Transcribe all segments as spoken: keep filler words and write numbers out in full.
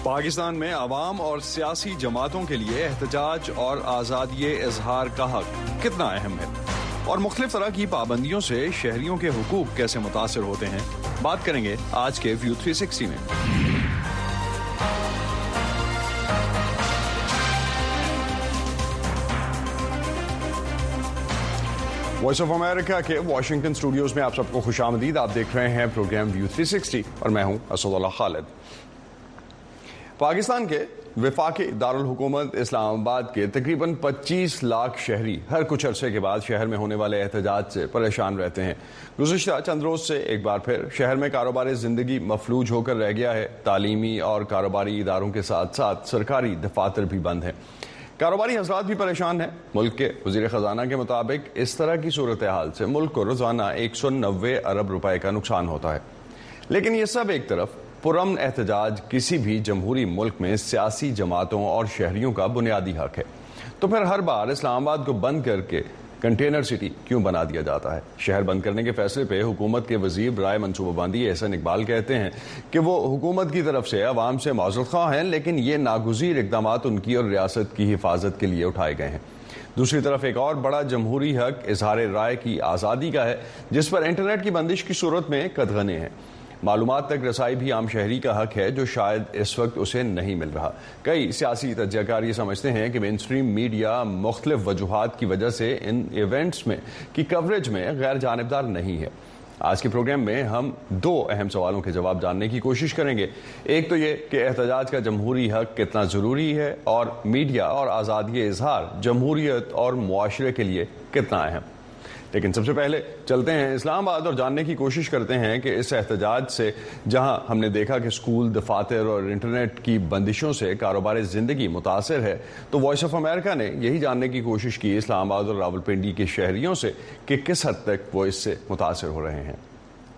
پاکستان میں عوام اور سیاسی جماعتوں کے لیے احتجاج اور آزادی اظہار کا حق کتنا اہم ہے اور مختلف طرح کی پابندیوں سے شہریوں کے حقوق کیسے متاثر ہوتے ہیں، بات کریں گے آج کے ویو تھری سکسٹی میں۔ وائس آف امریکہ کے واشنگٹن اسٹوڈیوز میں آپ سب کو خوش آمدید۔ آپ دیکھ رہے ہیں پروگرام ویو تھری سکسٹی اور میں ہوں اسد اللہ خالد۔ پاکستان کے وفاقی دارالحکومت اسلام آباد کے تقریباً پچیس لاکھ شہری ہر کچھ عرصے کے بعد شہر میں ہونے والے احتجاج سے پریشان رہتے ہیں۔ گزشتہ چند روز سے ایک بار پھر شہر میں کاروبار زندگی مفلوج ہو کر رہ گیا ہے۔ تعلیمی اور کاروباری اداروں کے ساتھ ساتھ سرکاری دفاتر بھی بند ہیں۔ کاروباری حضرات بھی پریشان ہیں۔ ملک کے وزیر خزانہ کے مطابق اس طرح کی صورتحال سے ملک کو روزانہ ایک سو نوے ارب روپے کا نقصان ہوتا ہے۔ لیکن یہ سب ایک طرف، پرامن احتجاج کسی بھی جمہوری ملک میں سیاسی جماعتوں اور شہریوں کا بنیادی حق ہے، تو پھر ہر بار اسلام آباد کو بند کر کے کنٹینر سٹی کیوں بنا دیا جاتا ہے؟ شہر بند کرنے کے فیصلے پہ حکومت کے وزیر برائے منصوبہ بندی احسن اقبال کہتے ہیں کہ وہ حکومت کی طرف سے عوام سے معذرت خواہ ہیں، لیکن یہ ناگزیر اقدامات ان کی اور ریاست کی حفاظت کے لیے اٹھائے گئے ہیں۔ دوسری طرف ایک اور بڑا جمہوری حق اظہار رائے کی آزادی کا ہے، جس پر انٹرنیٹ کی بندش کی صورت میں قدغنے ہیں۔ معلومات تک رسائی بھی عام شہری کا حق ہے، جو شاید اس وقت اسے نہیں مل رہا۔ کئی سیاسی تجزیہ کار یہ سمجھتے ہیں کہ مین سٹریم میڈیا مختلف وجوہات کی وجہ سے ان ایونٹس میں کی کوریج میں غیر جانبدار نہیں ہے۔ آج کے پروگرام میں ہم دو اہم سوالوں کے جواب جاننے کی کوشش کریں گے۔ ایک تو یہ کہ احتجاج کا جمہوری حق کتنا ضروری ہے، اور میڈیا اور آزادی اظہار جمہوریت اور معاشرے کے لیے کتنا اہم۔ لیکن سب سے پہلے چلتے ہیں اسلام آباد اور جاننے کی کوشش کرتے ہیں کہ اس احتجاج سے جہاں ہم نے دیکھا کہ اسکول، دفاتر اور انٹرنیٹ کی بندشوں سے کاروبار زندگی متاثر ہے، تو وائس آف امریکہ نے یہی جاننے کی کوشش کی اسلام آباد اور راولپنڈی کے شہریوں سے کہ کس حد تک وہ اس سے متاثر ہو رہے ہیں۔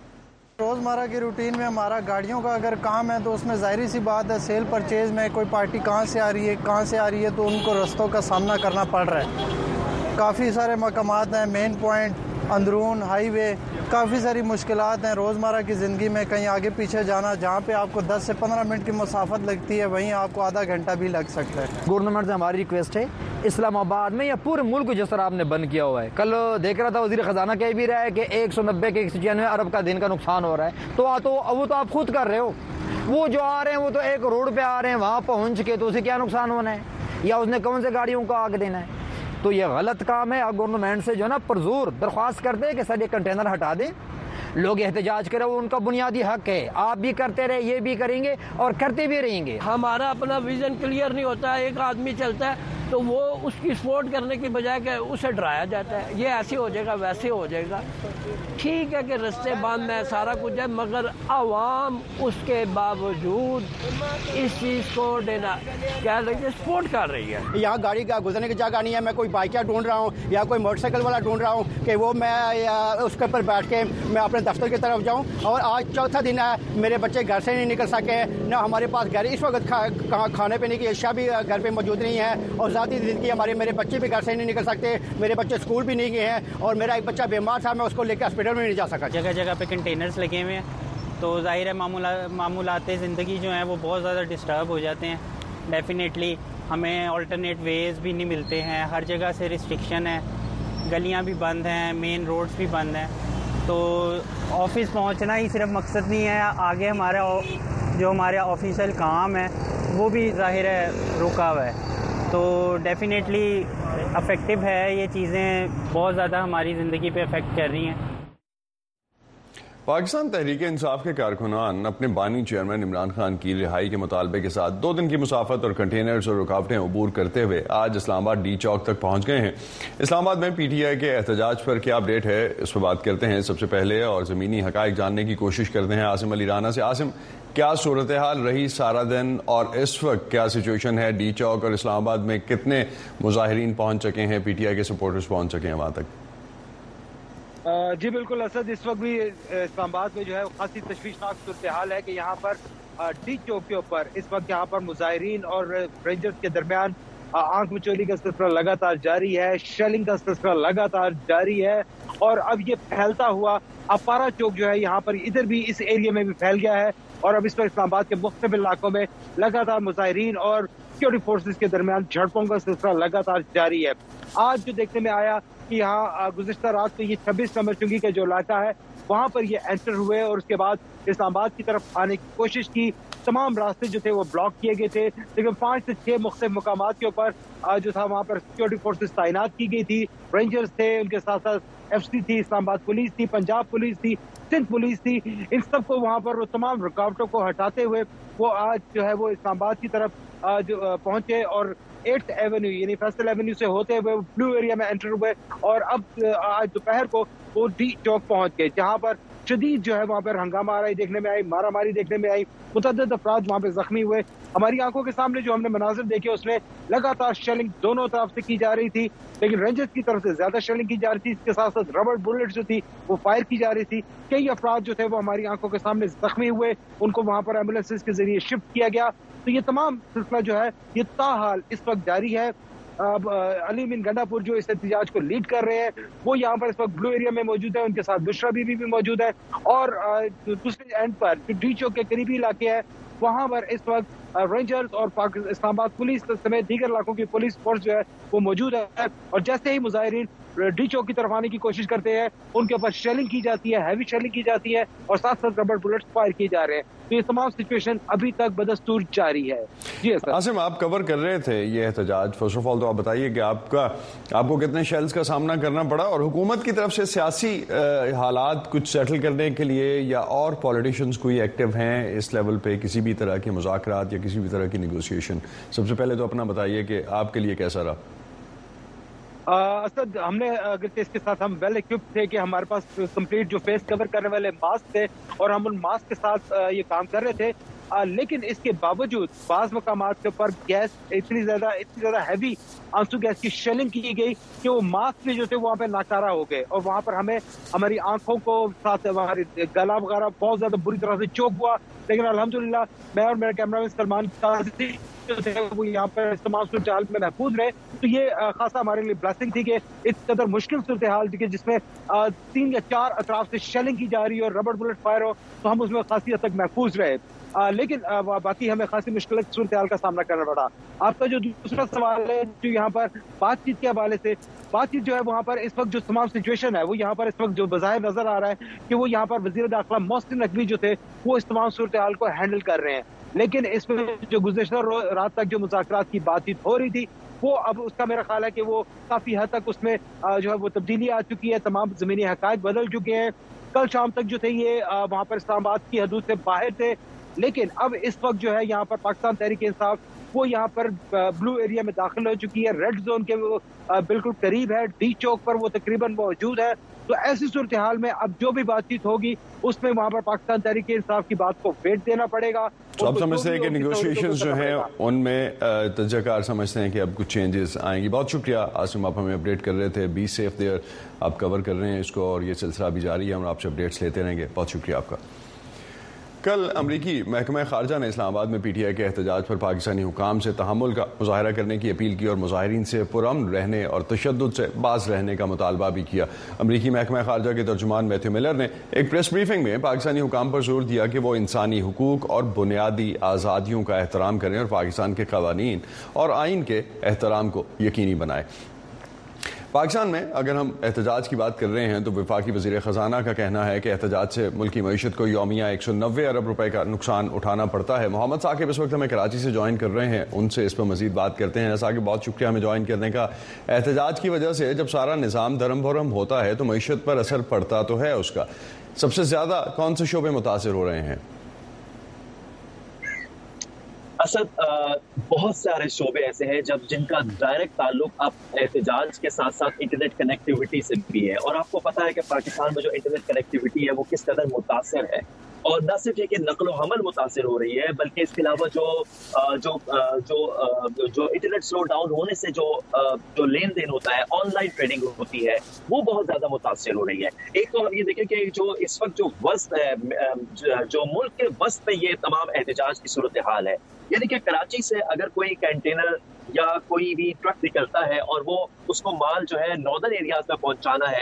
روزمرہ کی روٹین میں ہمارا گاڑیوں کا اگر کام ہے تو اس میں ظاہری سی بات ہے، سیل پرچیز میں کوئی پارٹی کہاں سے آ رہی ہے کہاں سے آ رہی ہے تو ان کو رستوں کا سامنا کرنا پڑ رہا ہے۔ کافی سارے مقامات ہیں، مین پوائنٹ، اندرون، ہائی وے، کافی ساری مشکلات ہیں روزمرہ کی زندگی میں۔ کہیں آگے پیچھے جانا، جہاں پہ آپ کو دس سے پندرہ منٹ کی مسافت لگتی ہے، وہیں آپ کو آدھا گھنٹہ بھی لگ سکتا ہے۔ گورنمنٹ سے ہماری ریکویسٹ ہے اسلام آباد میں یا پورے ملک کو جس طرح آپ نے بند کیا ہوا ہے، کل دیکھ رہا تھا وزیر خزانہ کہہ بھی رہا ہے کہ ایک سو نبے کے ایک سو چانوے ارب کا دن کا نقصان ہو رہا ہے، تو تو وہ تو آپ خود کر رہے ہو۔ وہ جو آ رہے ہیں وہ تو ایک روڈ پہ آ رہے ہیں، وہاں پہنچ کے تو اسے کیا نقصان ہونا ہے، یا اس نے کون سے گاڑیوں کو آگ دینا ہے؟ تو یہ غلط کام ہے۔ گورنمنٹ سے جو ہے نا پرزور درخواست کرتے ہیں کہ سر یہ کنٹینر ہٹا دیں، لوگ احتجاج کریں، وہ ان کا بنیادی حق ہے۔ آپ بھی کرتے رہے، یہ بھی کریں گے اور کرتے بھی رہیں گے۔ ہمارا اپنا ویژن کلیئر نہیں ہوتا ہے، ایک آدمی چلتا ہے تو وہ اس کی سپورٹ کرنے کی بجائے کہ اسے ڈرایا جاتا ہے، یہ ایسے ہو جائے گا ویسے ہو جائے گا۔ ٹھیک ہے کہ رستے بند ہیں، سارا کچھ ہے، مگر عوام اس کے باوجود اس چیز کو دینا کیا لگے سپورٹ کر رہی ہے۔ یہاں گاڑی کا گزرنے کی جگہ نہیں ہے، میں کوئی بائکیا ڈھونڈ رہا ہوں یا کوئی موٹر سائیکل والا ڈھونڈ رہا ہوں کہ وہ میں اس کے اوپر بیٹھ کے میں اپنے دفتر کی طرف جاؤں۔ اور آج چوتھا دن ہے، میرے بچے گھر سے نہیں نکل سکے، نہ ہمارے پاس گھر اس وقت کھانے پینے کی اشیاء بھی گھر پہ موجود نہیں ہے، اور ذاتی زندگی ہمارے میرے بچے بھی گھر سے نہیں نکل سکتے، میرے بچے اسکول بھی نہیں گئے ہیں، اور میرا ایک بچہ بیمار تھا، میں اس کو لے کے ہاسپٹل میں نہیں جا سکا۔ جگہ جگہ پہ کنٹینرز لگے ہوئے ہیں، تو ظاہر ہے معمولات زندگی جو ہیں وہ بہت زیادہ ڈسٹرب ہو جاتے ہیں۔ ڈیفینیٹلی ہمیں آلٹرنیٹ ویز بھی نہیں ملتے ہیں، ہر جگہ سے ریسٹرکشن ہے، گلیاں بھی بند ہیں، مین روڈز بھی بند ہیں، تو آفس پہنچنا ہی صرف مقصد نہیں ہے، آگے ہمارا جو ہمارے آفیشیل کام ہے وہ بھی ظاہر ہے رکا ہوا ہے۔ تو ڈیفینیٹلی افیکٹو ہے، یہ چیزیں بہت زیادہ ہماری زندگی پہ افیکٹ کر رہی ہیں۔ پاکستان تحریک انصاف کے کارکنان اپنے بانی چیئرمین عمران خان کی رہائی کے مطالبے کے ساتھ دو دن کی مسافت اور کنٹینرز اور رکاوٹیں عبور کرتے ہوئے آج اسلام آباد ڈی چوک تک پہنچ گئے ہیں۔ اسلام آباد میں پی ٹی آئی کے احتجاج پر کیا اپڈیٹ ہے، اس پر بات کرتے ہیں سب سے پہلے، اور زمینی حقائق جاننے کی کوشش کرتے ہیں عاصم علی رانا سے۔ عاصم، کیا صورتحال رہی سارا دن، اور اس وقت کیا سچویشن ہے ڈی چوک اور اسلام آباد میں؟ کتنے مظاہرین پہنچ چکے ہیں، پی ٹی آئی کے سپورٹرز پہنچ چکے ہیں وہاں تک؟ جی بالکل اسد، اس وقت بھی اسلام آباد میں جو ہے خاصی تشویشناک صورتحال ہے کہ یہاں پر ڈی چوک کے اوپر اس وقت یہاں پر مظاہرین اور رینجرز کے درمیان آنکھ مچولی کا سلسلہ لگاتار جاری ہے، شیلنگ کا سلسلہ لگاتار جاری ہے، اور اب یہ پھیلتا ہوا اپارا چوک جو ہے یہاں پر ادھر بھی اس ایریا میں بھی پھیل گیا ہے، اور اب اس وقت اسلام آباد کے مختلف علاقوں میں لگاتار مظاہرین اور سیکورٹی فورسز کے درمیان جھڑپوں کا سلسلہ لگاتار جاری ہے. آج جو دیکھنے میں آیا کہ یہاں گزشتہ رات کو یہ چھبیس نمبر چنگی کا جو علاقہ ہے وہاں پر یہ انٹر ہوئے اور اس کے بعد اسلام آباد کی طرف آنے کی کوشش کی. تمام راستے جو تھے وہ بلاک کیے گئے تھے, لیکن پانچ سے چھ مختلف مقامات کے اوپر جو تھا وہاں پر سیکورٹی فورسز تعینات کی گئی تھی. رینجرز تھے, ان کے ساتھ ساتھ ایف سی تھی, اسلام آباد پولیس تھی, پنجاب پولیس تھی, سندھ پولیس تھی. ان سب کو وہاں پر وہ تمام رکاوٹوں کو ہٹاتے ہوئے وہ آج جو ہے وہ اسلام آباد کی طرف جو پہنچے اور ایٹھ ایونیو یعنی فیصل ایونیو سے ہوتے ہوئے بلو ایریا میں انٹر ہوئے اور اب آج دوپہر کو وہ ڈی چوک پہنچ گئے, جہاں پر شدید جو ہے وہاں پر ہنگامہ آ رہی دیکھنے میں آئی, مارا ماری دیکھنے میں آئی, متعدد افراد وہاں پہ زخمی ہوئے. ہماری آنکھوں کے سامنے جو ہم نے مناظر دیکھے اس میں لگاتار شیلنگ دونوں طرف سے کی جا رہی تھی, لیکن رینجرز کی طرف سے زیادہ شیلنگ کی جا رہی تھی. اس کے ساتھ ساتھ ربڑ بلٹ جو تھی وہ فائر کی جا رہی تھی. کئی افراد جو تھے وہ ہماری آنکھوں کے سامنے زخمی ہوئے, ان کو وہاں پر ایمبولینس کے ذریعے شفٹ کیا گیا. تو یہ تمام سلسلہ جو ہے یہ تاحال اس وقت جاری ہے. اب علی امین گنڈا پور جو اس احتجاج کو لیڈ کر رہے ہیں وہ یہاں پر اس وقت بلو ایریا میں موجود ہے, ان کے ساتھ بشرا بی بی بھی موجود ہے, اور دوسرے اینڈ پر جو ڈی چوک کے قریبی علاقے ہیں وہاں پر اس وقت رینجرز اور اسلام آباد پولیس سمیت دیگر علاقوں کی پولیس فورس جو ہے وہ موجود ہے. اور جیسے ہی مظاہرین ڈی چوک کی طرف آنے کی کوشش کرتے ہیں ان کے اوپر شیلنگ کی جاتی ہے, ہیوی شیلنگ کی جاتی ہے, اور ساتھ ساتھ ربڑ بلٹس فائر کیے جا رہے ہیں. تو یہ تمام سچویشن ابھی تک بدستور جاری ہے. جی عاصم, آپ کور کر رہے تھے یہ احتجاج, فرسٹ آف آل تو آپ بتائیے کہ آپ کا آپ کو کتنے شیلز کا سامنا کرنا پڑا, اور حکومت کی طرف سے سیاسی حالات کچھ سیٹل کرنے کے لیے یا اور پولیٹیشینز کوئی ایکٹیو ہیں اس لیول پہ کسی بھی طرح کے مذاکرات یا کسی بھی طرح کی نیگوسیشن؟ سب سے پہلے تو اپنا بتائیے کہ آپ کے لیے کیسا رہا. اسد, ہم نے اگر اس کے ساتھ ہم ویل ایکوپڈ تھے کہ ہمارے پاس کمپلیٹ جو فیس کور کرنے والے ماسک تھے اور ہم ان ماسک کے ساتھ یہ کام کر رہے تھے, لیکن اس کے باوجود بعض مقامات کے اوپر گیس اتنی زیادہ اتنی زیادہ ہیوی آنسو گیس کی شیلنگ کی گئی کہ وہ ماسک بھی جو تھے وہاں پہ ناکارہ ہو گئے, اور وہاں پر ہمیں ہماری آنکھوں کو ساتھ ہماری گلا وغیرہ بہت زیادہ بری طرح سے چوک ہوا. لیکن الحمدللہ میں اور میرا کیمرہ مین سلمان قاضی جو تھے وہ یہاں پر تمام صورتحال میں محفوظ رہے. تو یہ خاصا ہمارے لیے بلیسنگ تھی کہ اس قدر مشکل صورتحال تھی کہ جس میں تین یا چار اطراف سے شیلنگ کی جا رہی ہے اور ربڑ بلٹ فائر ہو, تو ہم اس میں خاصی حد تک محفوظ رہے. آ, لیکن آ, باقی ہمیں خاصی مشکل صورتحال کا سامنا کرنا پڑا. آپ کا جو دوسرا سوال ہے جو یہاں پر بات چیت کے حوالے سے, بات چیت جو ہے وہاں پر اس وقت جو تمام سچویشن ہے وہ یہاں پر اس وقت جو بظاہر نظر آ رہا ہے کہ وہ یہاں پر وزیر داخلہ محسن نقوی جو تھے وہ اس تمام صورتحال کو ہینڈل کر رہے ہیں. لیکن اس میں جو گزشتہ رات تک جو مذاکرات کی بات چیت ہو رہی تھی وہ اب اس کا میرا خیال ہے کہ وہ کافی حد تک اس میں جو ہے وہ تبدیلی آ چکی ہے, تمام زمینی حقائق بدل چکے ہیں. کل شام تک جو تھے یہ وہاں پر اسلام آباد کی حدود سے باہر تھے, لیکن اب اس وقت جو ہے یہاں پر پاکستان تحریک انصاف وہ یہاں پر بلو ایریا میں داخل ہو چکی ہے, ریڈ زون کے وہ بالکل قریب ہے, ڈی چوک پر وہ تقریباً موجود ہے. تو ایسی صورتحال میں اب جو بھی بات چیت ہوگی اس میں وہاں پر پاکستان تحریک انصاف کی بات کو ویٹ دینا پڑے گا. تو آپ سمجھتے ہیں کہ نیگوشیشنز جو ہیں ان میں تجزیہ کار سمجھتے ہیں کہ اب کچھ چینجز آئیں گی. بہت شکریہ عاصم, آپ ہمیں اپڈیٹ کر رہے تھے. بی سیف دیئر, آپ کور کر رہے ہیں اس کو اور یہ سلسلہ بھی جاری ہے, ہم آپ سے اپڈیٹس لیتے رہیں گے. بہت شکریہ آپ کا. کل امریکی محکمہ خارجہ نے اسلام آباد میں پی ٹی آئی کے احتجاج پر پاکستانی حکام سے تحمل کا مظاہرہ کرنے کی اپیل کی اور مظاہرین سے پرامن رہنے اور تشدد سے باز رہنے کا مطالبہ بھی کیا. امریکی محکمہ خارجہ کے ترجمان میتھیو ملر نے ایک پریس بریفنگ میں پاکستانی حکام پر زور دیا کہ وہ انسانی حقوق اور بنیادی آزادیوں کا احترام کریں اور پاکستان کے قوانین اور آئین کے احترام کو یقینی بنائیں. پاکستان میں اگر ہم احتجاج کی بات کر رہے ہیں تو وفاقی وزیر خزانہ کا کہنا ہے کہ احتجاج سے ملکی معیشت کو یومیہ ایک سو نوے ارب روپے کا نقصان اٹھانا پڑتا ہے. محمد ثاقب اس وقت ہمیں کراچی سے جوائن کر رہے ہیں, ان سے اس پر مزید بات کرتے ہیں. ثاقب, بہت شکریہ ہمیں جوائن کرنے کا. احتجاج کی وجہ سے جب سارا نظام دھرم بھرم ہوتا ہے تو معیشت پر اثر پڑتا تو ہے اس کا. سب سے زیادہ کون سے شعبے متاثر ہو رہے ہیں؟ اسد, بہت سارے شعبے ایسے ہیں جب جن کا ڈائریکٹ تعلق اب احتجاج کے ساتھ ساتھ انٹرنیٹ کنیکٹیوٹی سے بھی ہے, اور آپ کو پتا ہے کہ پاکستان میں جو انٹرنیٹ کنیکٹیوٹی ہے وہ کس قدر متاثر ہے. اور نہ صرف یہ کہ نقل و حمل متاثر ہو رہی ہے بلکہ اس کے علاوہ جو جو جو جو انٹرنیٹ سلو ڈاؤن ہونے سے جو جو لین دین ہوتا ہے, آن لائن ٹریڈنگ ہوتی ہے, وہ بہت زیادہ متاثر ہو رہی ہے. ایک تو ہم یہ دیکھیں کہ جو اس وقت جو وسط ہے, جو ملک کے وسط میں یہ تمام احتجاج کی صورتحال ہے, یعنی کہ کراچی سے اگر کوئی کنٹینر یا کوئی بھی ٹرک نکلتا ہے اور وہ اس کو مال جو ہے ناردرن ایریاز میں پہنچانا ہے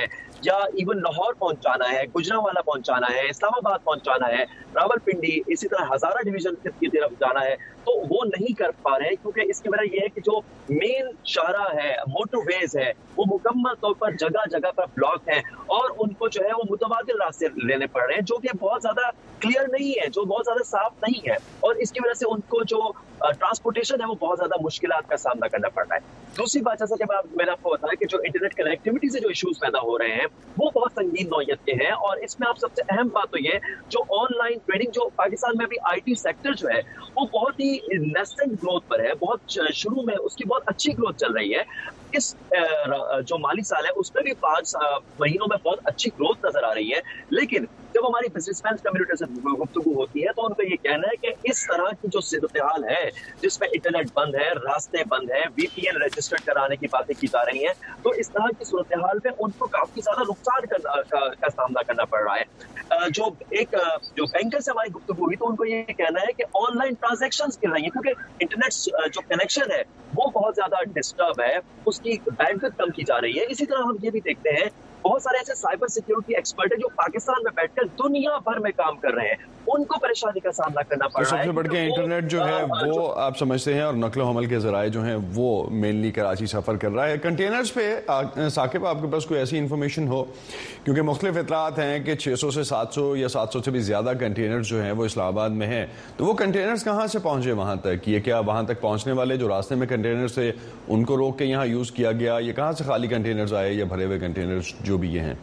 یا ایون لاہور پہنچانا ہے, گجرانوالہ پہنچانا ہے, اسلام آباد پہنچانا ہے, راول پنڈی, اسی طرح ہزارہ ڈویژن کی طرف جانا ہے, تو وہ نہیں کر پا رہے ہیں کیونکہ اس کی وجہ یہ ہے کہ جو مین شاہراہ ہے, موٹر ویز ہے, وہ مکمل طور پر جگہ جگہ پر بلاک ہیں اور ان کو جو ہے وہ متبادل راستے لینے پڑ رہے ہیں جو کہ بہت زیادہ کلیئر نہیں ہے, جو بہت زیادہ صاف نہیں ہے, اور اس کی وجہ سے ان کو جو ٹرانسپورٹیشن ہے وہ بہت زیادہ مشکلات کا سامنا کرنا پڑ رہا ہے. دوسری بات جیسا کہ میں نے آپ کو بتایا کہ جو انٹرنیٹ کنیکٹیوٹی سے جو ایشوز پیدا ہو رہے ہیں وہ بہت سنگین نوعیت کے ہیں, اور اس میں آپ سب سے اہم بات تو یہ جو آن لائن ٹریڈنگ جو پاکستان میں ابھی آئی ٹی سیکٹر جو ہے وہ بہت ہی نیسنٹ گروتھ پر ہے, بہت شروع میں اس کی بہت اچھی گروتھ چل رہی ہے. اس جو مالی سال ہے اس میں بھی پانچ مہینوں میں بہت اچھی گروتھ نظر آ رہی ہے, لیکن جب ہماری بزنس مین کمیونٹی سے گفتگو ہوتی ہے تو ان کا یہ کہنا ہے کہ اس طرح کی جو صورتحال ہے جس میں انٹرنیٹ بند ہے, راستے بند ہیں, وی پی این رجسٹر کرانے کی باتیں کی جا رہی ہیں, تو اس طرح کی صورتحال میں ان کو کافی زیادہ نقصان کا سامنا کرنا پڑ رہا ہے. جو ایک جو بینکر سے ہماری گفتگو ہوئی تو ان کو یہ کہنا ہے کہ آن لائن ٹرانزیکشن گر رہی ہیں کیونکہ انٹرنیٹ جو کنیکشن ہے وہ بہت زیادہ ڈسٹرب ہے, اس کی بینڈویڈتھ کم کی جا رہی ہے. اسی طرح ہم یہ بھی دیکھتے ہیں بہت سارے ایسے سائبر سیکیورٹی ایکسپرٹ ہیں جو پاکستان میں بیٹھ کر دنیا بھر میں کام کر رہے ہیں, ان کو پریشانی کا سامنا کرنا پڑ رہا ہے. سب سے بڑھ کے انٹرنیٹ جو ہے وہ آپ سمجھتے ہیں اور نقل و حمل کے ذرائع جو ہیں وہ مینلی کراچی سفر کر رہا ہے. کنٹینرز پہ ثاقب آپ کے پاس کوئی ایسی انفارمیشن ہو, کیونکہ مختلف اطلاعات ہیں کہ چھ سو سے سات سو یا سات سو سے بھی زیادہ کنٹینرز جو ہیں وہ اسلام آباد میں ہیں, تو وہ کنٹینرز کہاں سے پہنچے وہاں تک؟ یہ کیا وہاں تک پہنچنے والے جو راستے میں کنٹینرز تھے ان کو روک کے یہاں یوز کیا گیا, یہ کہاں سے خالی کنٹینرز آئے یا بھرے ہوئے کنٹینرز جو بھی یہ ہیں؟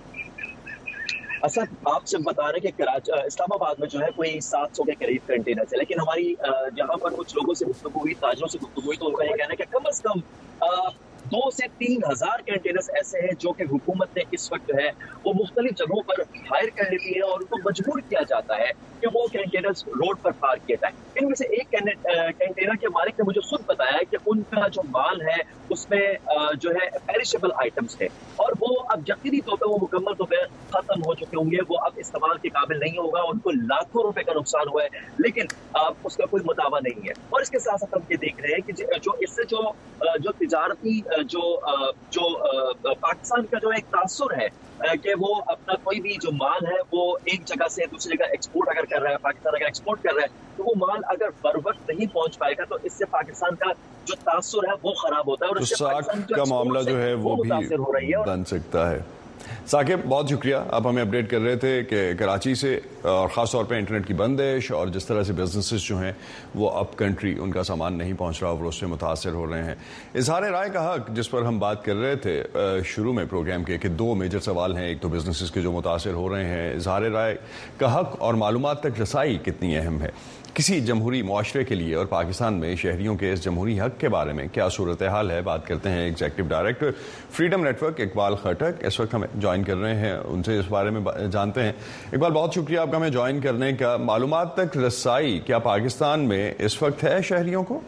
اصل آپ سے بتا رہے کہ کراچی اسلام آباد میں جو ہے کوئی سات سو کے قریب کنٹینرز ہے, لیکن ہماری جہاں پر کچھ لوگوں سے گفتگو ہوئی, تاجروں سے گفتگو ہوئی, تو ان کا یہ کہنا ہے کہ کم از کم دو سے تین ہزار کنٹینرز ایسے ہیں جو کہ حکومت نے اس وقت جو ہے وہ مختلف جگہوں پر ہائر کر لیتی ہے اور ان کو مجبور کیا جاتا ہے کہ وہ کنٹینرز روڈ پر پارک کیا جائے. ان میں سے ایک کنٹینر کے مالک نے مجھے خود بتایا کہ ان کا جو مال ہے اس میں جو ہے پیریشیبل آئٹمس ہے اور وہ اب یقینی طور پر وہ مکمل طور پہ ختم ہو چکے ہوں گے, وہ اب استعمال کے قابل نہیں ہوگا, ان کو لاکھوں روپے کا نقصان ہوا ہے لیکن اب اس کا کوئی مداوع نہیں ہے. اور اس کے ساتھ ساتھ ہم یہ دیکھ رہے ہیں کہ جو اس سے جو جو تجارتی جو جو پاکستان کا جو ایک تاثر ہے کہ وہ اپنا کوئی بھی جو مال ہے وہ ایک جگہ سے دوسری جگہ ایکسپورٹ اگر کر رہا ہے, پاکستان اگر ایکسپورٹ کر رہا ہے تو وہ مال اگر بر وقت نہیں پہنچ پائے گا تو اس سے پاکستان کا جو تاثر ہے وہ خراب ہوتا ہے اور اس سے پاکستان کا معاملہ جو ہے وہ بھی بن سکتا ہے. ثاقب بہت شکریہ, آپ ہمیں اپڈیٹ کر رہے تھے کہ کراچی سے اور خاص طور پہ انٹرنیٹ کی بندش اور جس طرح سے بزنسز جو ہیں وہ اپ کنٹری ان کا سامان نہیں پہنچ رہا اور اس سے متاثر ہو رہے ہیں. اظہار رائے کا حق جس پر ہم بات کر رہے تھے شروع میں پروگرام کے کہ دو میجر سوال ہیں, ایک تو بزنسز کے جو متاثر ہو رہے ہیں, اظہار رائے کا حق اور معلومات تک رسائی کتنی اہم ہے کسی جمہوری معاشرے کے لیے, اور پاکستان میں شہریوں کے اس جمہوری حق کے بارے میں کیا صورتحال ہے. بات کرتے ہیں ایگزیکٹو ڈائریکٹر فریڈم نیٹ ورک اقبال خٹک اس وقت ہمیں جوائن کر رہے ہیں, ان سے اس بارے میں جانتے ہیں. اقبال بہت شکریہ آپ کا ہمیں جوائن کرنے کا. معلومات تک رسائی کیا پاکستان میں اس وقت ہے شہریوں کو؟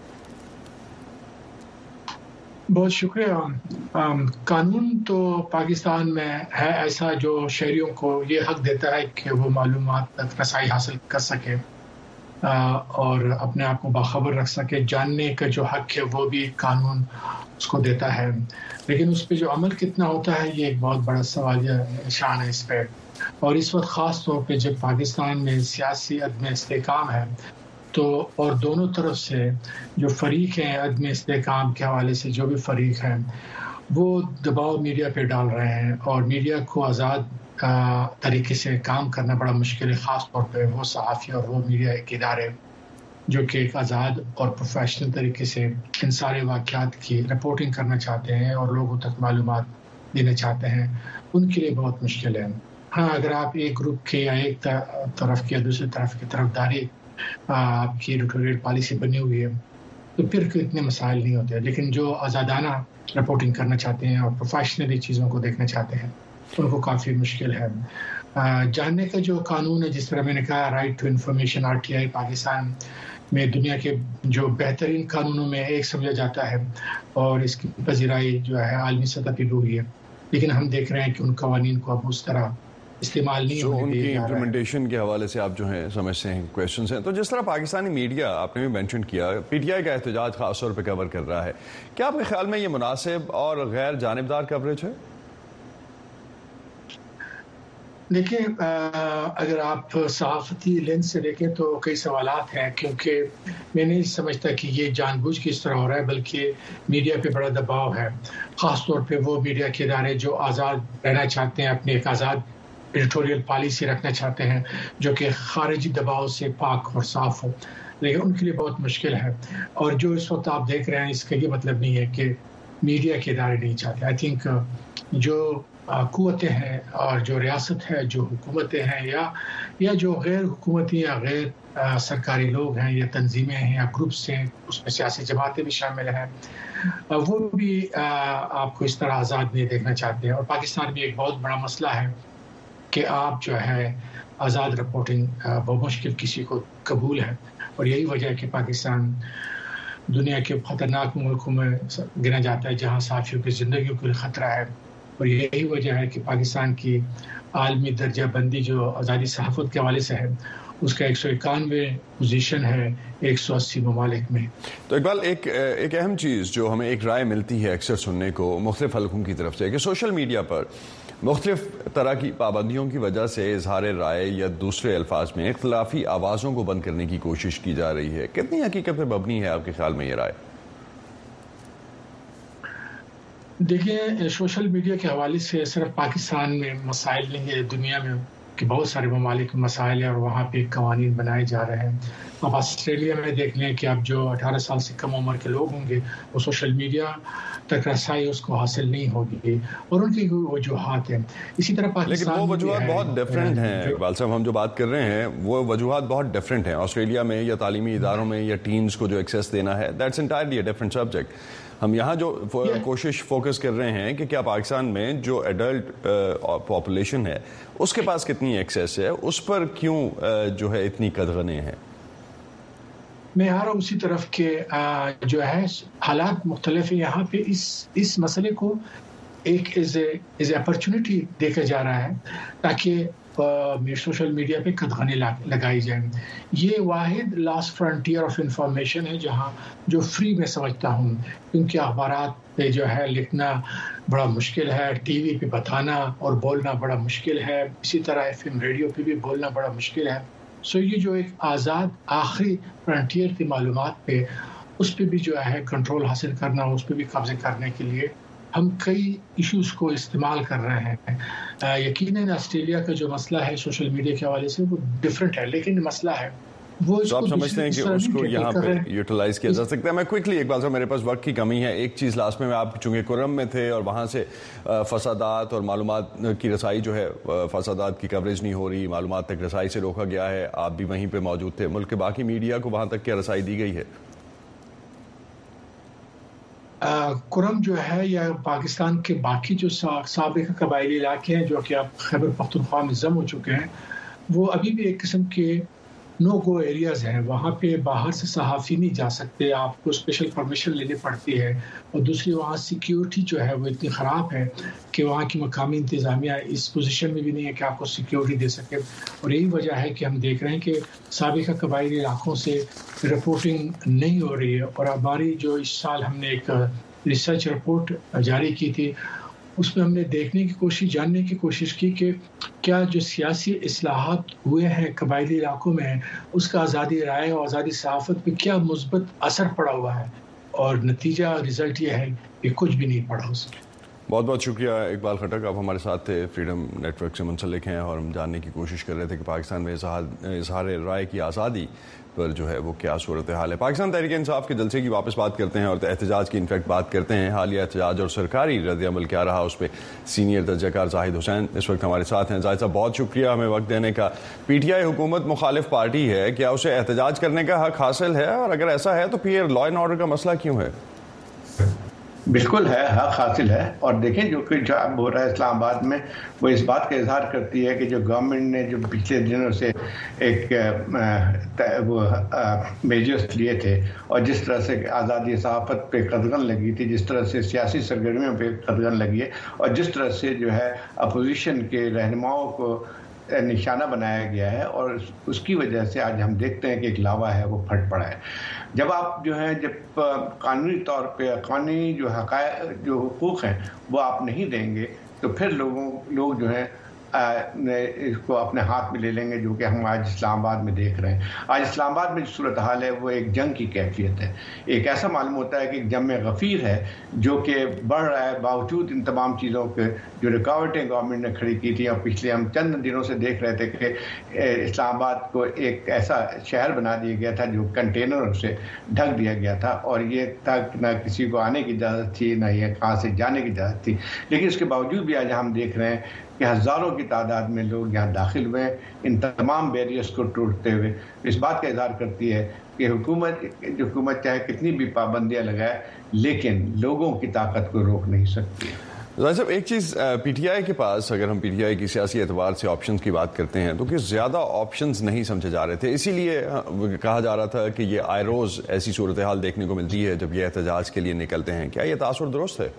بہت شکریہ. قانون تو پاکستان میں ہے ایسا جو شہریوں کو یہ حق دیتا ہے کہ وہ معلومات تک رسائی حاصل کر سکے اور اپنے آپ کو باخبر رکھ سکے. جاننے کا جو حق ہے وہ بھی قانون اس کو دیتا ہے, لیکن اس پہ جو عمل کتنا ہوتا ہے یہ ایک بہت بڑا سوال نشان ہے اس پہ. اور اس وقت خاص طور پہ جب پاکستان میں سیاسی عدم استحکام ہے تو اور دونوں طرف سے جو فریق ہیں عدم استحکام کے حوالے سے جو بھی فریق ہیں وہ دباؤ میڈیا پہ ڈال رہے ہیں اور میڈیا کو آزاد طریقے سے کام کرنا بڑا مشکل ہے, خاص طور پہ وہ صحافی اور وہ میڈیا کے ادارے جو کہ ایک آزاد اور پروفیشنل طریقے سے ان سارے واقعات کی رپورٹنگ کرنا چاہتے ہیں اور لوگوں تک معلومات دینا چاہتے ہیں, ان کے لیے بہت مشکل ہے. ہاں اگر آپ ایک گروپ کے یا ایک طرف کی یا دوسری طرف کی طرف داری آپ کی ایڈیٹوریل پالیسی بنی ہوئی ہے تو پھر اتنے مسائل نہیں ہوتے, لیکن جو آزادانہ رپورٹنگ کرنا چاہتے ہیں اور پروفیشنلی چیزوں کو دیکھنا چاہتے ہیں ان کو کافی مشکل ہے. جاننے کا جو قانون ہے جس طرح میں نے کہا رائٹ ٹو انفارمیشن آر ٹی آئی پاکستان میں دنیا کے جو بہترین قانونوں میں ایک سمجھا جاتا ہے اور اس کی پذیرائی جو ہے عالمی سطح پہ بھی ہوئی ہے, لیکن ہم دیکھ رہے ہیں کہ ان قوانین کو اب اس طرح استعمال نہیں ہونے ان کی امپلیمنٹیشن کے حوالے سے آپ جو ہیں سمجھتے ہیں کویشچنز ہیں. تو جس طرح پاکستانی میڈیا آپ نے بھی مینشن کیا پی ٹی آئی کا احتجاج خاص طور پہ کور کر رہا ہے, کیا آپ کے خیال میں یہ مناسب اور غیر جانبدار کوریج ہے؟ دیکھیں اگر آپ صحافتی لینس سے دیکھیں تو کئی سوالات ہیں، کیونکہ میں نہیں سمجھتا کہ یہ جان بوجھ کے اس طرح ہو رہا ہے، بلکہ میڈیا پہ بڑا دباؤ ہے، خاص طور پہ وہ میڈیا کے ادارے جو آزاد رہنا چاہتے ہیں، اپنے ایک آزاد ایڈیٹوریل پالیسی رکھنا چاہتے ہیں جو کہ خارجی دباؤ سے پاک اور صاف ہو، لیکن ان کے لیے بہت مشکل ہے۔ اور جو اس وقت آپ دیکھ رہے ہیں اس کا یہ مطلب نہیں ہے کہ میڈیا کے ادارے نہیں چاہتے۔ آئی تھنک جو قوتیں ہیں اور جو ریاست ہے، جو حکومتیں ہیں یا یا جو غیر حکومتی یا غیر سرکاری لوگ ہیں یا تنظیمیں ہیں یا گروپس ہیں، اس میں سیاسی جماعتیں بھی شامل ہیں، وہ بھی آپ کو اس طرح آزاد نہیں دیکھنا چاہتے ہیں۔ اور پاکستان میں ایک بہت بڑا مسئلہ ہے کہ آپ جو ہے آزاد رپورٹنگ بہت مشکل کسی کو قبول ہے، اور یہی وجہ ہے کہ پاکستان دنیا کے خطرناک ملکوں میں گنا جاتا ہے جہاں صحافیوں کی زندگیوں کے لیے خطرہ ہے، اور یہی وجہ ہے کہ پاکستان کی عالمی درجہ بندی جو آزادی صحافت کے حوالے سے ہے اس کا ایک سو اکانوے پوزیشن ہے ایک سو اسی ممالک میں۔ تو اقبال، ایک ایک اہم چیز جو ہمیں ایک رائے ملتی ہے اکثر سننے کو مختلف حلقوں کی طرف سے کہ سوشل میڈیا پر مختلف طرح کی پابندیوں کی وجہ سے اظہار رائے یا دوسرے الفاظ میں اختلافی آوازوں کو بند کرنے کی کوشش کی جا رہی ہے، کتنی حقیقت پہ مبنی ہے آپ کے خیال میں یہ رائے؟ دیکھیں، سوشل میڈیا کے حوالے سے صرف پاکستان میں مسائل نہیں ہے، دنیا میں کہ بہت سارے ممالک میں مسائل ہیں اور وہاں پہ قوانین بنائے جا رہے ہیں۔ اب آسٹریلیا میں دیکھ لیں کہ اب جو اٹھارہ سال سے کم عمر کے لوگ ہوں گے وہ سوشل میڈیا تک رسائی اس کو حاصل نہیں ہوگی، اور ان کی وجوہات ہیں۔ اسی طرح پاکستان لیکن وہ وجوہات بہت ڈفرینٹ ہیں اقبال صاحب، ہم جو بات کر رہے ہیں وہ وجوہات بہت ڈفرینٹ ہیں۔ آسٹریلیا میں یا تعلیمی اداروں میں یا ٹینز کو جو ایکسیس دینا ہے، دیٹس انٹائرلی اے ڈفرینٹ سبجیکٹ۔ ہم یہاں جو کوشش فوکس کر رہے ہیں کہ کیا پاکستان میں جو ایڈلٹ پاپولیشن ہے اس کے پاس کتنی ایکسیس ہے، اس پر کیوں جو ہے اتنی قدغنیں ہیں؟ میں آ رہا ہوں اسی طرف کہ جو ہے حالات مختلف ہیں یہاں پہ، اس اس مسئلے کو ایک ایز اے ایز اے اپرچونٹی دیکھا جا رہا ہے تاکہ سوشل میڈیا پہ قدغنیں لگائی جائیں۔ یہ واحد لاسٹ فرنٹیئر آف انفارمیشن ہے جہاں جو فری میں سمجھتا ہوں، کیونکہ اخبارات پہ جو ہے لکھنا بڑا مشکل ہے، ٹی وی پہ بتانا اور بولنا بڑا مشکل ہے، اسی طرح ایف ایم ریڈیو پہ بھی بولنا بڑا مشکل ہے۔ سو یہ جو ایک آزاد آخری فرنٹیئر کی معلومات پہ، اس پہ بھی جو ہے کنٹرول حاصل کرنا، اس پہ بھی قبضے کرنے کے لیے ہم کئی ایشوز کو استعمال کر رہے ہیں۔ یقیناً آسٹریلیا کا جو مسئلہ ہے سوشل میڈیا کے حوالے سے وہ ڈفرینٹ ہے، لیکن مسئلہ ہے وہ تو آپ سمجھتے ہیں کہ اس کو یہاں پہ یوٹیلائز کیا جا سکتا ہے؟ میں کوئکلی اقبال صاحب، میرے پاس وقت کی کمی ہے، ایک چیز لاسٹ میں، آپ چونکہ کرم میں تھے اور وہاں سے فسادات اور معلومات کی رسائی جو ہے، فسادات کی کوریج نہیں ہو رہی، معلومات تک رسائی سے روکا گیا ہے، آپ بھی وہیں پہ موجود تھے، ملک کے باقی میڈیا کو وہاں تک کیا رسائی دی گئی ہے؟ کرم جو ہے یا پاکستان کے باقی جو سابق قبائلی علاقے ہیں جو کہ اب خیبر پختونخوا میں ضم ہو چکے ہیں، وہ ابھی بھی ایک قسم کے نو گو ایریاز ہیں، وہاں پہ باہر سے صحافی نہیں جا سکتے، آپ کو اسپیشل پرمیشن لینی پڑتی ہے، اور دوسری وہاں سیکیورٹی جو ہے وہ اتنی خراب ہے کہ وہاں کی مقامی انتظامیہ اس پوزیشن میں بھی نہیں ہے کہ آپ کو سیکیورٹی دے سکے، اور یہی وجہ ہے کہ ہم دیکھ رہے ہیں کہ سابقہ قبائلی علاقوں سے رپورٹنگ نہیں ہو رہی ہے۔ اور ہماری جو اس سال ہم نے ایک ریسرچ رپورٹ جاری کی تھی، اس میں ہم نے دیکھنے کی کوشش جاننے کی کوشش کی کہ کیا جو سیاسی اصلاحات ہوئے ہیں قبائلی علاقوں میں، اس کا آزادی رائے اور آزادی صحافت پہ کیا مثبت اثر پڑا ہوا ہے، اور نتیجہ رزلٹ یہ ہے کہ کچھ بھی نہیں پڑا اس میں۔ بہت بہت شکریہ اقبال خٹک، آپ ہمارے ساتھ تھے، فریڈم نیٹ ورک سے منسلک ہیں، اور ہم جاننے کی کوشش کر رہے تھے کہ پاکستان میں اظہار رائے کی آزادی پر جو ہے وہ کیا صورتحال ہے۔ پاکستان تحریک انصاف کے جلسے کی واپس بات کرتے ہیں اور احتجاج کی انفیکٹ بات کرتے ہیں، حالیہ احتجاج اور سرکاری رد عمل کیا رہا اس پہ سینئر درجہ کار زاہد حسین اس وقت ہمارے ساتھ ہیں۔ زاہد صاحب، بہت شکریہ ہمیں وقت دینے کا۔ پی ٹی آئی حکومت مخالف پارٹی ہے، کیا اسے احتجاج کرنے کا حق حاصل ہے، اور اگر ایسا ہے تو پھر لا اینڈ آرڈر کا مسئلہ کیوں ہے؟ بالکل ہے، حق حاصل ہے، اور دیکھیں جو کہ جو اب ہو رہا ہے اسلام آباد میں، وہ اس بات کا اظہار کرتی ہے کہ جو گورنمنٹ نے جو پچھلے دنوں سے ایک وہ میجرز لیے تھے، اور جس طرح سے آزادی صحافت پہ قدغن لگی تھی، جس طرح سے سیاسی سرگرمیوں پہ قدغن لگی ہے، اور جس طرح سے جو ہے اپوزیشن کے رہنماؤں کو نشانہ بنایا گیا ہے، اور اس کی وجہ سے آج ہم دیکھتے ہیں کہ ایک لاوا ہے وہ پھٹ پڑا ہے۔ جب آپ جو ہے جب قانونی طور پہ قانونی جو حقائق جو حقوق ہیں وہ آپ نہیں دیں گے، تو پھر لوگوں لوگ جو ہیں اس کو اپنے ہاتھ میں لے لیں گے، جو کہ ہم آج اسلام آباد میں دیکھ رہے ہیں. آج اسلام آباد میں جو صورتحال ہے وہ ایک جنگ کی کیفیت ہے. ایک ایسا معلوم ہوتا ہے کہ ایک جنگ غفیر ہے جو کہ بڑھ رہا ہے، باوجود ان تمام چیزوں کے جو رکاوٹیں گورنمنٹ نے کھڑی کی تھی. اور پچھلے ہم چند دنوں سے دیکھ رہے تھے کہ اسلام آباد کو ایک ایسا شہر بنا دیا گیا تھا جو کنٹینروں سے ڈھک دیا گیا تھا، اور یہ تک نہ کسی کو آنے کی اجازت تھی نہ یہ کہاں سے جانے کی اجازت تھی. لیکن اس کے باوجود بھی آج ہم دیکھ رہے ہیں کہ ہزاروں کی تعداد میں لوگ یہاں داخل ہوئے ہیں ان تمام بیریئرز کو ٹوٹتے ہوئے. اس بات کا اظہار کرتی ہے کہ حکومت جو حکومت چاہے کتنی بھی پابندیاں لگائے لیکن لوگوں کی طاقت کو روک نہیں سکتی. ظاہر صاحب، ایک چیز پی ٹی آئی کے پاس، اگر ہم پی ٹی آئی کی سیاسی اعتبار سے آپشنز کی بات کرتے ہیں تو کہ زیادہ آپشنز نہیں سمجھے جا رہے تھے، اسی لیے کہا جا رہا تھا کہ یہ آئے روز ایسی صورتحال دیکھنے کو ملتی ہے جب یہ احتجاج کے لیے نکلتے ہیں. کیا یہ تاثر درست ہے؟